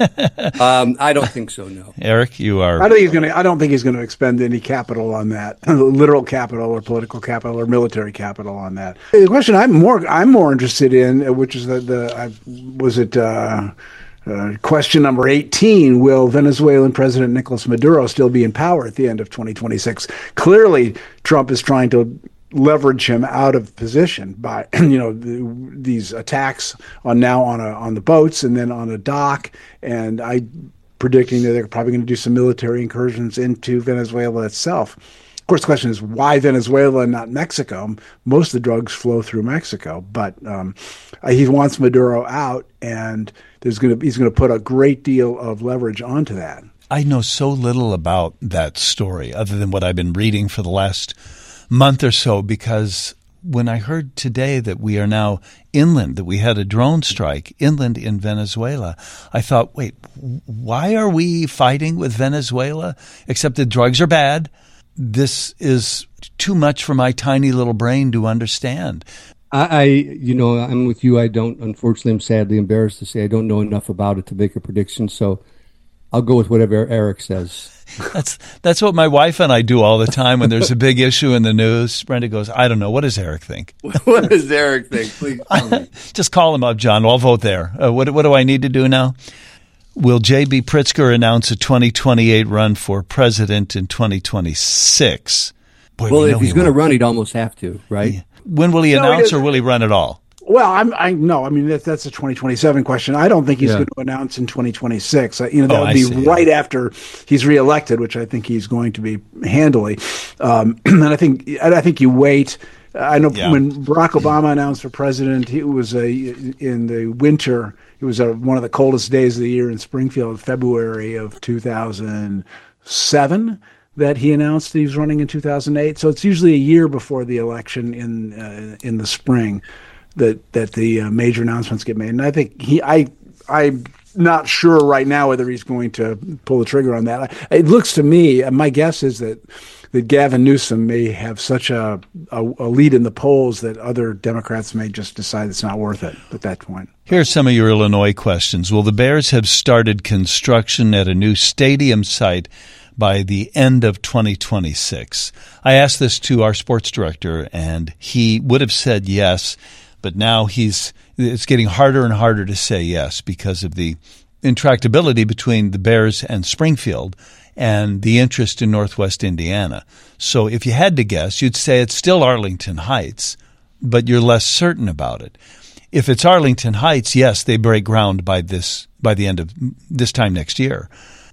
to. um, I don't think so, no. Eric, you are. I don't think he's going to. I don't think he's going to expend any capital on that, literal capital or political capital or military capital on that. The question I'm more I'm more interested in, which is the the I, was it. Uh, Uh, question number eighteen, will Venezuelan President Nicolas Maduro still be in power at the end of twenty twenty-six? Clearly, Trump is trying to leverage him out of position by, you know, the, these attacks on now on a, on the boats and then on a dock. And I predicting that they're probably going to do some military incursions into Venezuela itself. Of course, the question is why Venezuela and not Mexico? Most of the drugs flow through Mexico, but um, he wants Maduro out, and there's going to he's going to put a great deal of leverage onto that. I know so little about that story other than what I've been reading for the last month or so, because when I heard today that we are now inland, that we had a drone strike inland in Venezuela, I thought, wait, why are we fighting with Venezuela? Except the drugs are bad. This is too much for my tiny little brain to understand. I, I, you know, I'm with you. I don't, unfortunately, I'm sadly embarrassed to say I don't know enough about it to make a prediction. So I'll go with whatever Eric says. That's that's what my wife and I do all the time when there's a big issue in the news. Brenda goes, I don't know. What does Eric think? What does Eric think? Please tell me. Just call him up, John. I'll vote there. Uh, what, what do I need to do now? Will J B. Pritzker announce a twenty twenty-eight run for president in twenty twenty-six? Boy, well, we if he's he going to run, he'd almost have to, right? Yeah. When will he no, announce, he or will he run at all? Well, I'm, I no, I mean that, that's a twenty twenty-seven question. I don't think he's yeah. going to announce in twenty twenty-six. Uh, you know, that oh, would be see, right yeah. after he's reelected, which I think he's going to be handily. Um, and I think, I think you wait. I know yeah. when Barack Obama announced for president, it was a in the winter. It was a, one of the coldest days of the year in Springfield, February of two thousand seven, that he announced that he was running in two thousand eight. So it's usually a year before the election in uh, in the spring that that the uh, major announcements get made. And I think he, I, I'm not sure right now whether he's going to pull the trigger on that. It looks to me, my guess is that. that Gavin Newsom may have such a, a, a lead in the polls that other Democrats may just decide it's not worth it at that point. Here are some of your Illinois questions. Will the Bears have started construction at a new stadium site by the end of twenty twenty-six? I asked this to our sports director, and he would have said yes, but now he's it's getting harder and harder to say yes because of the intractability between the Bears and Springfield and the interest in Northwest Indiana. So if you had to guess, you'd say it's still Arlington Heights, but you're less certain about it. If it's Arlington Heights, yes, they break ground by this by the end of this time next year.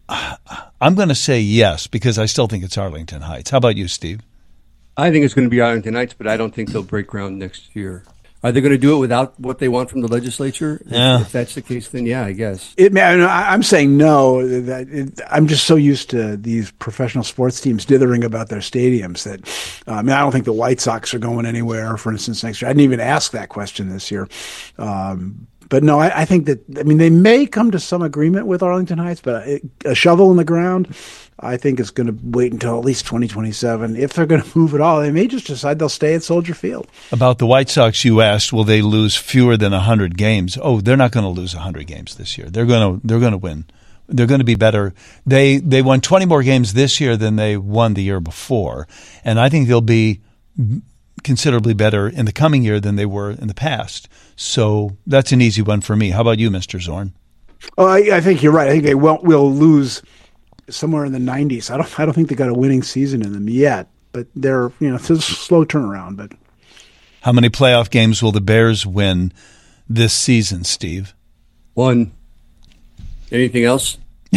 I'm going to say yes because I still think it's Arlington Heights. How about you, Steve? I think it's going to be Arlington Heights, but I don't think they'll break ground next year. Are they going to do it without what they want from the legislature? Yeah. If, if that's the case, then yeah, I guess. It, I'm saying no. That it, I'm just so used to these professional sports teams dithering about their stadiums that uh, I mean, I don't think the White Sox are going anywhere, for instance, next year. I didn't even ask that question this year. Um, but no, I, I think that, I mean, they may come to some agreement with Arlington Heights, but a, a shovel in the ground, I think it's going to wait until at least twenty twenty-seven. If they're going to move at all, they may just decide they'll stay at Soldier Field. About the White Sox, you asked, will they lose fewer than one hundred games? Oh, they're not going to lose one hundred games this year. They're going to they're going to win. They're going to be better. They they won twenty more games this year than they won the year before, and I think they'll be considerably better in the coming year than they were in the past. So that's an easy one for me. How about you, Mister Zorn? Oh, I, I think you're right. I think they won't will lose somewhere in the nineties. I don't I don't think they got a winning season in them yet, but they're, you know, it's a slow turnaround. But how many playoff games will the Bears win this season, Steve? One. Anything else?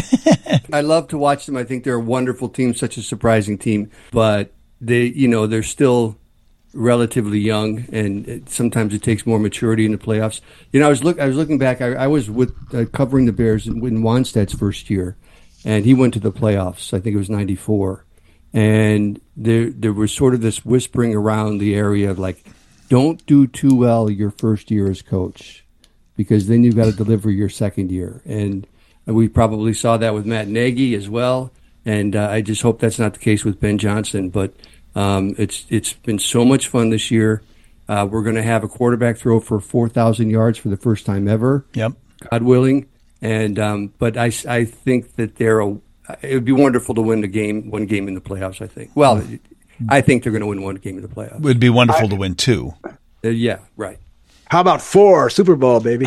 I love to watch them. I think they're a wonderful team, such a surprising team, but they, you know, they're still relatively young, and it, sometimes it takes more maturity in the playoffs. You know, I was look I was looking back. I, I was with uh, covering the Bears in, in Wannstedt's first year. And he went to the playoffs. I think it was ninety-four. And there there was sort of this whispering around the area of like, don't do too well your first year as coach, because then you've got to deliver your second year. And we probably saw that with Matt Nagy as well. And uh, I just hope that's not the case with Ben Johnson. But um, it's it's been so much fun this year. Uh, we're going to have a quarterback throw for four thousand yards for the first time ever. Yep. God willing. And um, but I, I think that they're a, it would be wonderful to win the game, one game in the playoffs. I think. Well, I think they're going to win one game in the playoffs. It would be wonderful I, to win two. Uh, yeah, right. How about four Super Bowl, baby?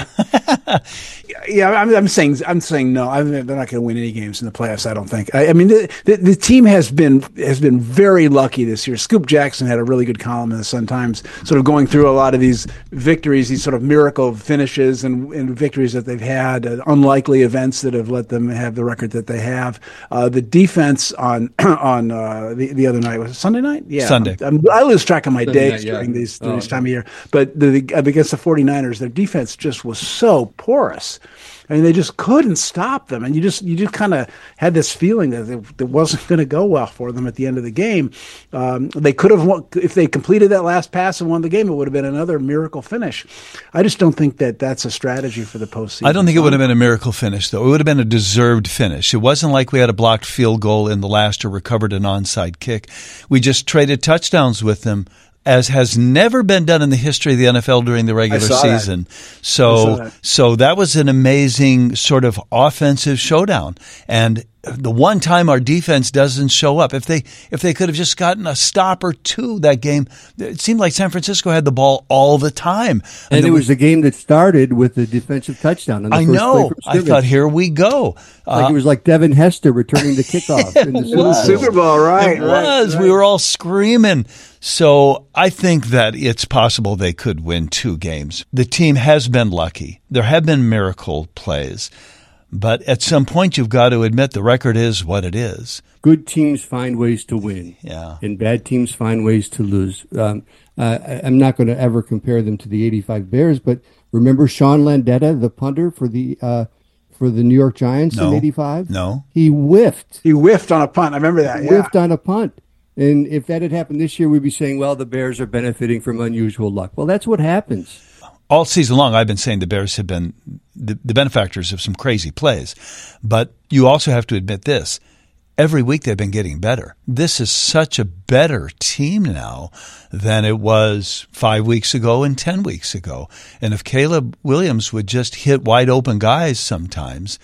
yeah, I'm, I'm saying I'm saying no. I'm, they're not going to win any games in the playoffs. I don't think. I, I mean, the, the the team has been has been very lucky this year. Scoop Jackson had a really good column in the Sun Times, sort of going through a lot of these victories, these sort of miracle finishes and, and victories that they've had, uh, unlikely events that have let them have the record that they have. Uh, the defense on on uh, the the other night was it Sunday night. Yeah, Sunday. I'm, I'm, I lose track of my Sunday days night, yeah. during these during oh. this time of year. But the, the against the 49ers, their defense just was so porous. I mean, they just couldn't stop them, and you just you just kind of had this feeling that it, it wasn't going to go well for them at the end of the game. Um, they could have won, if they completed that last pass and won the game. It would have been another miracle finish. I just don't think that that's a strategy for the postseason. I don't think it would have been a miracle finish, though. It would have been a deserved finish. It wasn't like we had a blocked field goal in the last or recovered an onside kick. We just traded touchdowns with them, as has never been done in the history of the N F L during the regular season. That. So that. so that was an amazing sort of offensive showdown. And the one time our defense doesn't show up, if they if they could have just gotten a stop or two that game, it seemed like San Francisco had the ball all the time. And, and it was the game that started with the defensive touchdown. On the I first know. Play from I thought, here we go. Like uh, it was like Devin Hester returning the kickoff in the Super Bowl. Super Bowl, right? It was. Right, right. We were all screaming. So I think that it's possible they could win two games. The team has been lucky. There have been miracle plays. But at some point, you've got to admit the record is what it is. Good teams find ways to win. Yeah. And bad teams find ways to lose. Um, uh, I'm not going to ever compare them to the eighty-five Bears, but remember Sean Landeta, the punter for the uh, for the New York Giants no. in eighty-five? No. He whiffed. He whiffed on a punt. I remember that. He yeah. whiffed on a punt. And if that had happened this year, we'd be saying, well, the Bears are benefiting from unusual luck. Well, that's what happens. All season long, I've been saying the Bears have been the, the benefactors of some crazy plays. But you also have to admit this. Every week they've been getting better. This is such a better team now than it was five weeks ago and ten weeks ago. And if Caleb Williams would just hit wide open guys sometimes,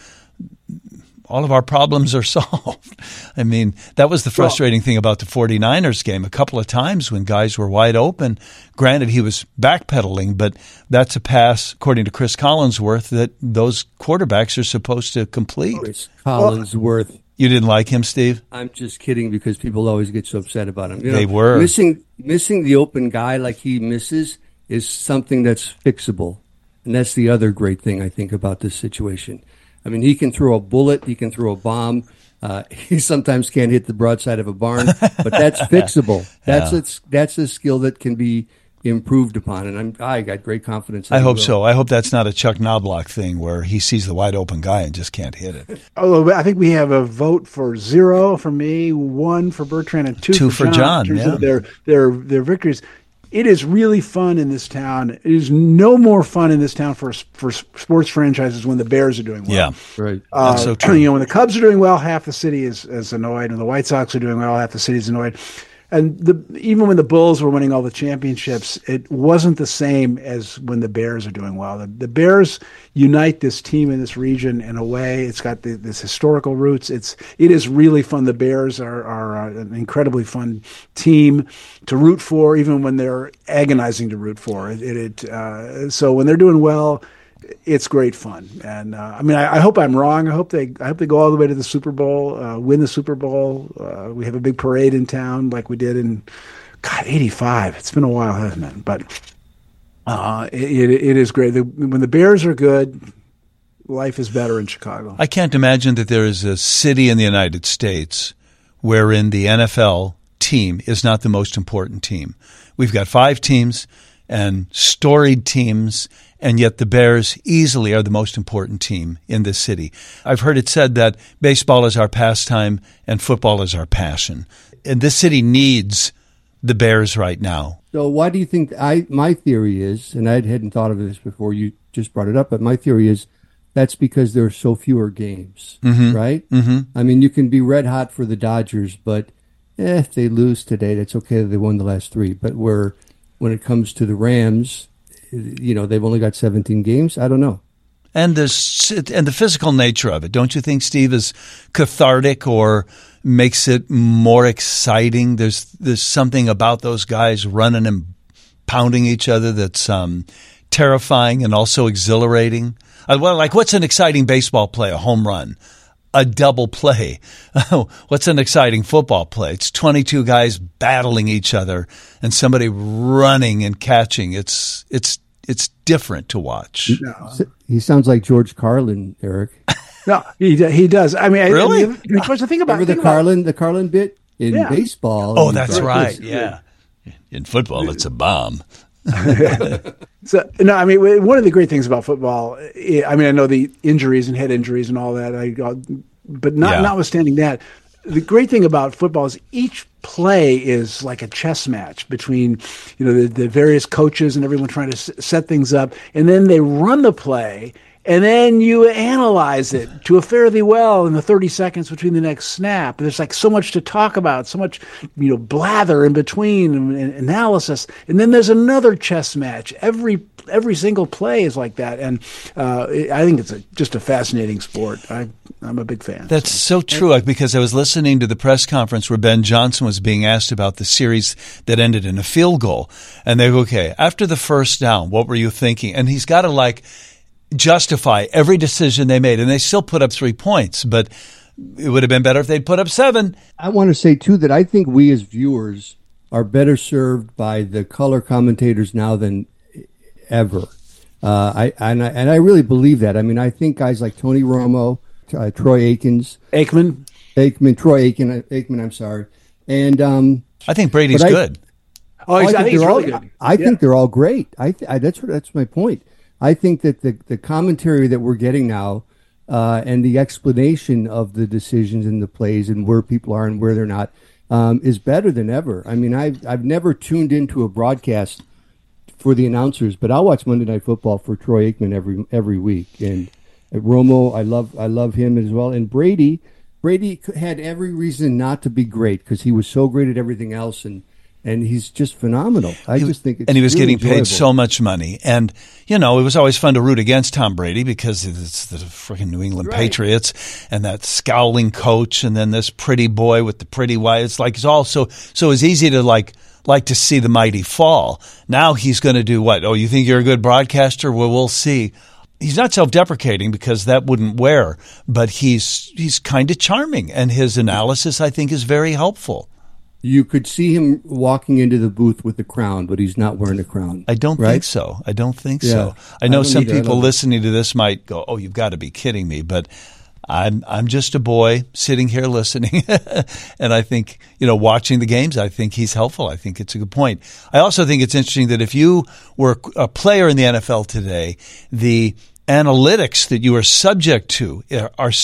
all of our problems are solved. I mean, that was the frustrating well, thing about the 49ers game. A couple of times when guys were wide open, granted he was backpedaling, but that's a pass, according to Chris Collinsworth, that those quarterbacks are supposed to complete. Chris Collinsworth. Well, you didn't like him, Steve? I'm just kidding because people always get so upset about him. You know, they were. Missing, missing the open guy like he misses is something that's fixable. And that's the other great thing I think about this situation. I mean, he can throw a bullet, he can throw a bomb. Uh, he sometimes can't hit the broadside of a barn, but that's fixable. That's yeah. a, that's a skill that can be improved upon, and I'm, I got great confidence. I hope so. I hope that's not a Chuck Knobloch thing where he sees the wide open guy and just can't hit it. Although I think we have a vote for zero for me, one for Bertrand, and two, two for John. John. In terms yeah. of their their their victories. It is really fun in this town. It is no more fun in this town for for sports franchises when the Bears are doing well. Yeah, right. Uh, That's so true. You know, when the Cubs are doing well, half the city is, is annoyed. When the White Sox are doing well, half the city is annoyed. And the, even when the Bulls were winning all the championships, it wasn't the same as when the Bears are doing well. The, the Bears unite this team in this region in a way. It's got the, this historical roots. It's it is really fun. The Bears are, are an incredibly fun team to root for, even when they're agonizing to root for. It, it uh, so when they're doing well, it's great fun. And uh, I mean, I, I hope I'm wrong. I hope they, I hope they go all the way to the Super Bowl, uh, win the Super Bowl. Uh, we have a big parade in town, like we did in, God, eighty-five. It's been a while, hasn't it? But uh, it, it, it is great. The, when the Bears are good, life is better in Chicago. I can't imagine that there is a city in the United States wherein the N F L team is not the most important team. We've got five teams and storied teams, and yet the Bears easily are the most important team in this city. I've heard it said that baseball is our pastime and football is our passion. And this city needs the Bears right now. So why do you think, I? my theory is, and I hadn't thought of this before, you just brought it up, but my theory is that's because there are so fewer games, mm-hmm. right? Mm-hmm. I mean, you can be red hot for the Dodgers, but eh, if they lose today, that's okay. They won the last three. But where when it comes to the Rams, you know, they've only got seventeen games. I don't know. And the and the physical nature of it, don't you think, Steve, is cathartic or makes it more exciting? There's there's something about those guys running and pounding each other that's um, terrifying and also exhilarating. Uh, well, like what's an exciting baseball play? A home run, a double play. What's an exciting football play? It's twenty-two guys battling each other and somebody running and catching. It's it's it's different to watch. No. He sounds like George Carlin, Eric. No, he he does. I mean, really? I, I, of course, the thing about Remember the think Carlin about, the Carlin bit in yeah. baseball. Oh, that's thought, right. Yeah. In football, it's a bomb. So no, I mean, one of the great things about football, I mean, I know the injuries and head injuries and all that, I, but not Yeah. notwithstanding that, the great thing about football is each play is like a chess match between, you know, the, the various coaches and everyone trying to s- set things up, and then they run the play. And then you analyze it to a fairly well in the thirty seconds between the next snap. There's like so much to talk about, so much, you know, blather in between and, and analysis. And then there's another chess match. Every every single play is like that. And uh, I think it's a, just a fascinating sport. I, I'm a big fan. That's so, so true, because I was listening to the press conference where Ben Johnson was being asked about the series that ended in a field goal. And they go, okay, after the first down, what were you thinking? And he's got to like justify every decision they made, and they still put up three points, but it would have been better if they'd put up seven. I want to say, too, that I think we as viewers are better served by the color commentators now than ever. Uh, I, and I and I really believe that. I mean, I think guys like Tony Romo, uh, Troy Aikens, Aikman, Aikman, Troy Aikman, Aikman. I'm sorry, and um, I think Brady's I, good. Oh, he's, I, I think he's all, really good. I, I yeah. think they're all great. I, I that's what that's my point. I think that the, the commentary that we're getting now uh, and the explanation of the decisions and the plays and where people are and where they're not um, is better than ever. I mean, I've, I've never tuned into a broadcast for the announcers, but I'll watch Monday Night Football for Troy Aikman every every week. And Romo, I love I love him as well. And Brady, Brady had every reason not to be great because he was so great at everything else, and And he's just phenomenal. I he, just think it's And he was really getting enjoyable. paid so much money. And, you know, it was always fun to root against Tom Brady because it's the freaking New England Right. Patriots and that scowling coach and then this pretty boy with the pretty wife. It's like it's all so, so it's easy to like like to see the mighty fall. Now he's going to do what? Oh, you think you're a good broadcaster? Well, we'll see. He's not self-deprecating because that wouldn't wear, but he's he's kind of charming. And his analysis, I think, is very helpful. You could see him walking into the booth with the crown, but he's not wearing a crown. I don't right? think so. I don't think Yeah. so. I know I don't some either. I people don't- listening to this might go, "Oh, you've got to be kidding me!" But I'm I'm just a boy sitting here listening, and I think you know, watching the games. I think he's helpful. I think it's a good point. I also think it's interesting that if you were a player in the N F L today, the analytics that you are subject to are. are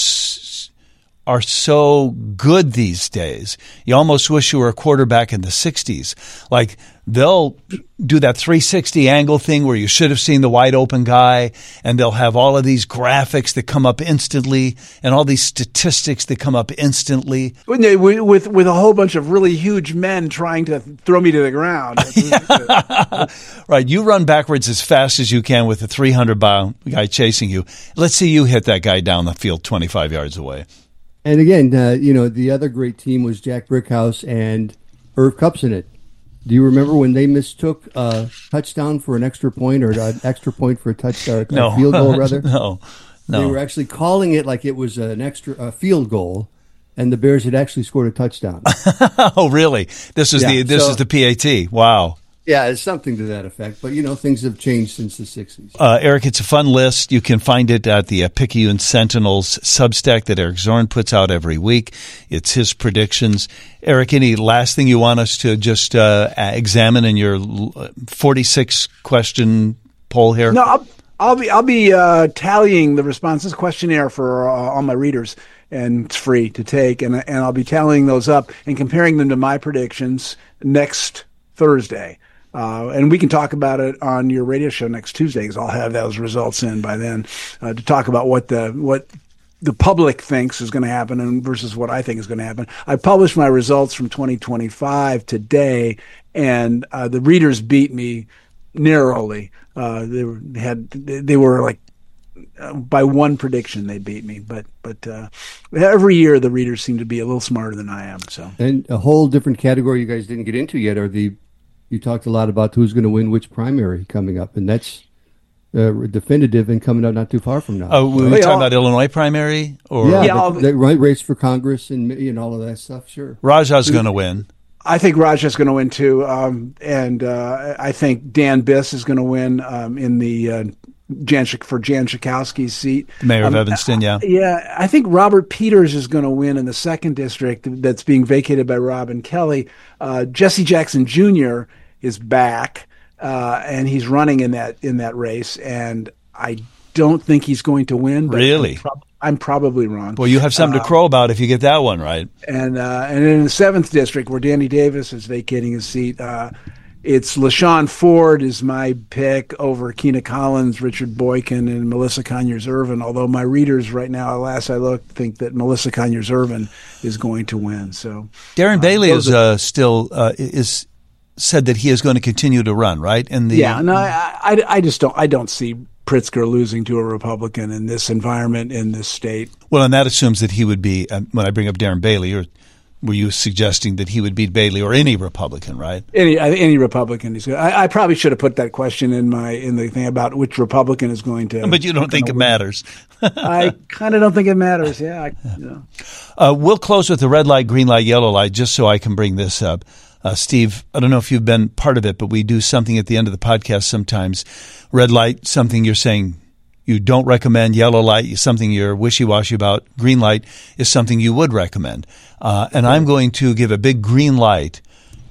are so good these days. You almost wish you were a quarterback in the sixties. Like they'll do that three sixty angle thing where you should have seen the wide open guy, and they'll have all of these graphics that come up instantly and all these statistics that come up instantly. Wouldn't they, with with a whole bunch of really huge men trying to throw me to the ground. Right. You run backwards as fast as you can with a three hundred pound guy chasing you. Let's see you hit that guy down the field twenty-five yards away. And again, uh, you know, the other great team was Jack Brickhouse and Irv Kupcinet. Do you remember when they mistook a touchdown for an extra point or an extra point for a touchdown, a No. field goal, rather? no, no. They were actually calling it like it was an extra a field goal, and the Bears had actually scored a touchdown. Oh, really? This is Yeah, the this so- is the P A T. Wow. Yeah, it's something to that effect. But, you know, things have changed since the sixties. Uh, Eric, it's a fun list. You can find it at the uh, Picayune Sentinel's Substack that Eric Zorn puts out every week. It's his predictions. Eric, any last thing you want us to just uh, examine in your forty-six question poll here? No, I'll, I'll be I'll be uh, tallying the responses questionnaire for uh, all my readers, and it's free to take, and and I'll be tallying those up and comparing them to my predictions next Thursday. Uh, and we can talk about it on your radio show next Tuesday, because I'll have those results in by then uh, to talk about what the what the public thinks is going to happen and versus what I think is going to happen. I published my results from twenty twenty-five today, and uh, the readers beat me narrowly. Uh, they were, had they were like uh, by one prediction they beat me, but but uh, every year the readers seem to be a little smarter than I am. So, and a whole different category you guys didn't get into yet are the. You talked a lot about who's going to win which primary coming up, and that's uh, definitive and coming up not too far from now. Oh, were we Well, talking all- about Illinois primary? Or yeah, Yeah, the, I'll- the right race for Congress and and all of that stuff. Sure, Raja's going to win. I think Raja's going to win too, um, and uh, I think Dan Biss is going to win um, in the uh, Jan for Jan Schakowsky's seat. Mayor of Um, Evanston, yeah. Yeah, I think Robert Peters is going to win in the second district that's being vacated by Robin Kelly. Uh, Jesse Jackson Junior is back, uh, and he's running in that in that race, and I don't think he's going to win. But Really? I'm, prob- I'm probably wrong. Well, you have something to crow about if you get that one right. And uh, and in the seventh district, where Danny Davis is vacating his seat, uh, it's LaShawn Ford is my pick over Keena Collins, Richard Boykin, and Melissa Conyers-Irvin. Although my readers right now, last I looked, think that Melissa Conyers-Irvin is going to win. So Darren Bailey those is uh, still uh, is said that he is going to continue to run, right? In the yeah, no, I, I, I just don't I don't see Pritzker losing to a Republican in this environment in this state. Well, and that assumes that he would be. Uh, when I bring up Darren Bailey, or were you suggesting that he would beat Bailey or any Republican, right? Any any Republican is good. I, I probably should have put that question in my in the thing about which Republican is going to. But you don't think it win. matters. I kind of don't think it matters. Yeah, I, you know. Uh, we'll close with the red light, green light, yellow light, just so I can bring this up. Uh, Steve, I don't know if you've been part of it, but we do something at the end of the podcast sometimes. Red light, something you're saying you don't recommend. Yellow light is something you're wishy-washy about. Green light is something you would recommend. Uh, and I'm going to give a big green light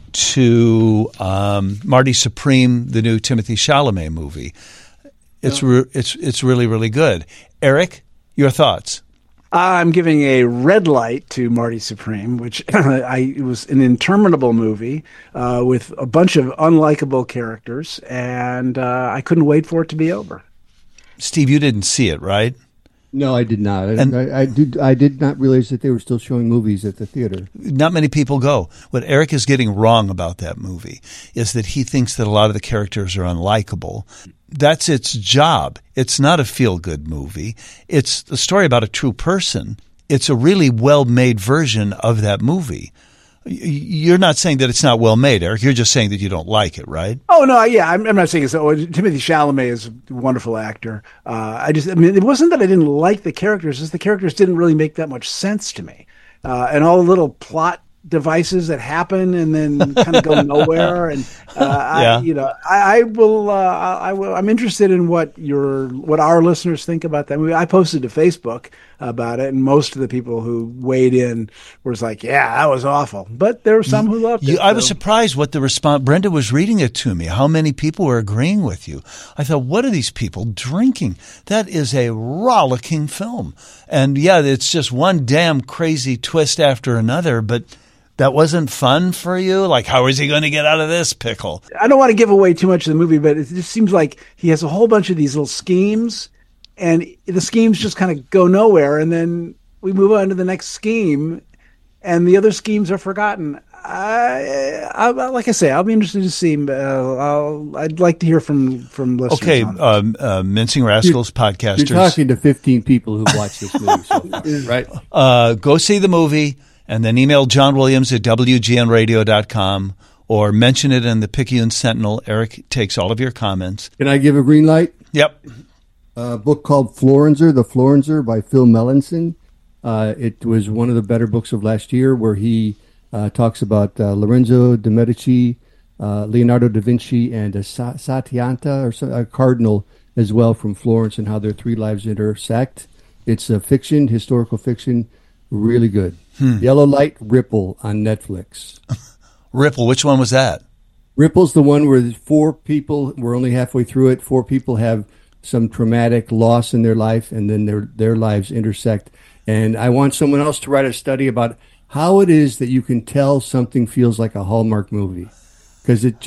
to um, Marty Supreme, the new Timothy Chalamet movie. It's re- it's it's really, really good. Eric, your thoughts? I'm giving a red light to Marty Supreme, which I it was an interminable movie uh, with a bunch of unlikable characters, and uh, I couldn't wait for it to be over. Steve, you didn't see it, right? no, I did not. And- I, I did. I did not realize that they were still showing movies at the theater. Not many people go. What Eric is getting wrong about that movie is that he thinks that a lot of the characters are unlikable. That's its job. It's not a feel-good movie. It's a story about a true person. It's a really well-made version of that movie. Y- You're not saying that it's not well-made, Eric. You're just saying that you don't like it, right? Oh no, yeah, I'm, I'm not saying it's. Oh, Timothy Chalamet is a wonderful actor. Uh, I just, I mean, it wasn't that I didn't like the characters; it's the characters didn't really make that much sense to me, uh, and all the little plot devices that happen and then kind of go nowhere. And uh, Yeah. I, you know, I, I will, uh, I will. I'm interested in what your, what our listeners think about that movie. I posted to Facebook about it, and most of the people who weighed in was like, "Yeah, that was awful," but there were some who loved it. You, I was so. surprised what the response. Brenda was reading it to me. How many people were agreeing with you? I thought, what are these people drinking? That is a rollicking film, and yeah, it's just one damn crazy twist after another. But that wasn't fun for you. Like, how is he going to get out of this pickle? I don't want to give away too much of the movie, but it just seems like he has a whole bunch of these little schemes, and the schemes just kind of go nowhere, and then we move on to the next scheme, and the other schemes are forgotten. I, I like I say, I'll be interested to see. Uh, I'll, I'd like to hear from from listeners. Okay, on this. um, uh, Mincing Rascals podcasters. You're talking to fifteen people who've watched this movie so far, right? Uh, go see the movie and then email John Williams at w g n radio dot com or mention it in the Picayune Sentinel. Eric takes all of your comments. Can I give a green light? Yep. A book called Florenzer, The Florenzer by Phil Melanson. Uh, it was one of the better books of last year, where he uh, talks about uh, Lorenzo de' Medici, uh, Leonardo da Vinci, and a Sa- Satianta, or so- a cardinal as well from Florence, and how their three lives intersect. It's a fiction, historical fiction, really good. Hmm. Yellow Light, Ripple on Netflix. Ripple, which one was that? Ripple's the one where four people, we're only halfway through it, four people have some traumatic loss in their life, and then their their lives intersect. And I want someone else to write a study about how it is that you can tell something feels like a Hallmark movie. Because it just,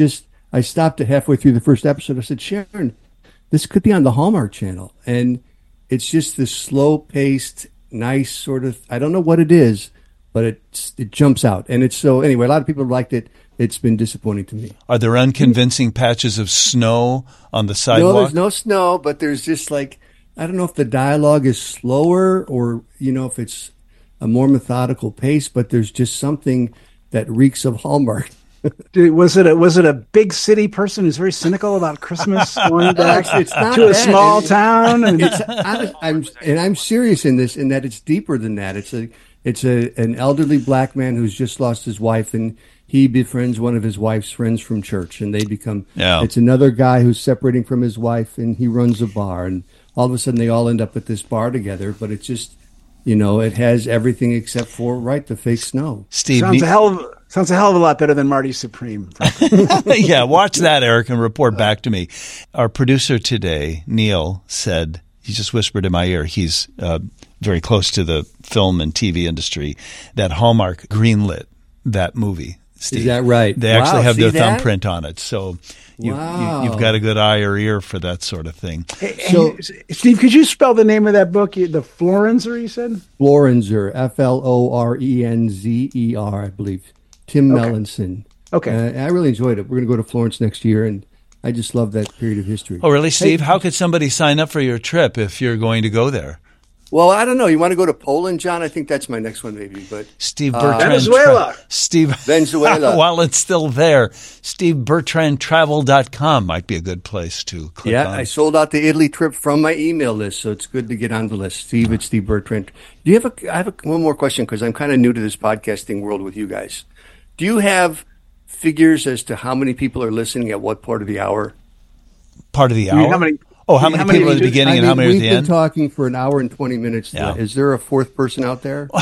I stopped it halfway through the first episode. I said, Sharon, this could be on the Hallmark Channel. And it's just this slow-paced, nice sort of, I don't know what it is, but it, it jumps out. And it's so, anyway, a lot of people liked it. It's been disappointing to me. Are there unconvincing patches of snow on the sidewalk? No, there's no snow, but there's just like, I don't know if the dialogue is slower or, you know, if it's a more methodical pace, but there's just something that reeks of Hallmark. Dude, was it a, was it a big city person who's very cynical about Christmas going back Actually, it's not to a that. small It- town? And It's, I'm, I'm, and I'm serious in this, in that it's deeper than that. It's a, it's a, an elderly black man who's just lost his wife, and he befriends one of his wife's friends from church, and they become. Yeah. It's another guy who's separating from his wife, and he runs a bar, and all of a sudden they all end up at this bar together. But it's just, you know, it has everything except for right the fake snow. Steve, sounds ne- a hell of sounds a hell of a lot better than Marty Supreme. yeah, watch that, Eric, and report back to me. Our producer today, Neil, said, he just whispered in my ear, he's uh, very close to the film and T V industry, that Hallmark greenlit that movie. Steve. Is that right? They Wow, actually have see their that? thumbprint on it. So you, Wow. you, you've got a good eye or ear for that sort of thing. So- Hey, Steve, could you spell the name of that book? You- The Florenzer, you said? Florenzer, F L O R E N Z E R, I believe. Tim Okay. Mellinson. Okay. Uh, I really enjoyed it. We're going to go to Florence next year, and I just love that period of history. Oh, really, Steve? How could somebody sign up for your trip if you're going to go there? Well, I don't know. You want to go to Poland, John? I think that's my next one, maybe. But Steve Uh, Bertrand. Venezuela. Tra- Steve. Venezuela. While it's still there, steve bertrand travel dot com might be a good place to click yeah, on. I sold out the Italy trip from my email list, so it's good to get on the list. Steve at Steve Bertrand. Do you have a? I have a, one more question because I'm kind of new to this podcasting world with you guys. Do you have figures as to how many people are listening at what part of the hour? Part of the You mean hour. how many- oh, how you mean many how many people at the we do- beginning I and how mean, many at we've the been end? talking for an hour and twenty minutes. Yeah. Is there a fourth person out there?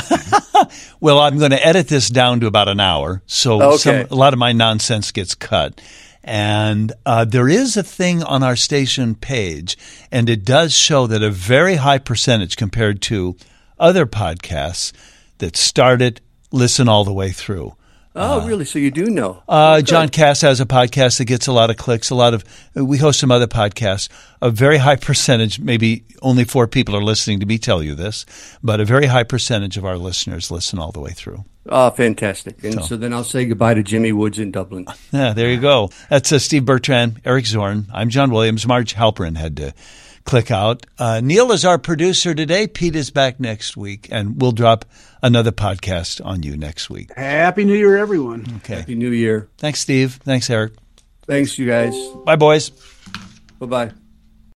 Well, I'm going to edit this down to about an hour, so Okay. some, a lot of my nonsense gets cut. And uh, there is a thing on our station page, and it does show that a very high percentage compared to other podcasts that start it, listen all the way through. Oh, really? So you do know? Uh, John Cass has a podcast that gets a lot of clicks. A lot of we host some other podcasts. A very high percentage, maybe only four people are listening to me tell you this, but a very high percentage of our listeners listen all the way through. Oh, fantastic! And So- so, then I'll say goodbye to Jimmy Woods in Dublin. Yeah, there you go. That's uh, Steve Bertrand, Eric Zorn. I'm John Williams. Marge Halperin had to click out. Uh, Neil is our producer today. Pete is back next week, and we'll drop another podcast on you next week. Happy New Year, everyone. Okay. Happy New Year! Thanks, Steve. Thanks, Eric. Thanks, you guys. Bye, boys. Bye bye.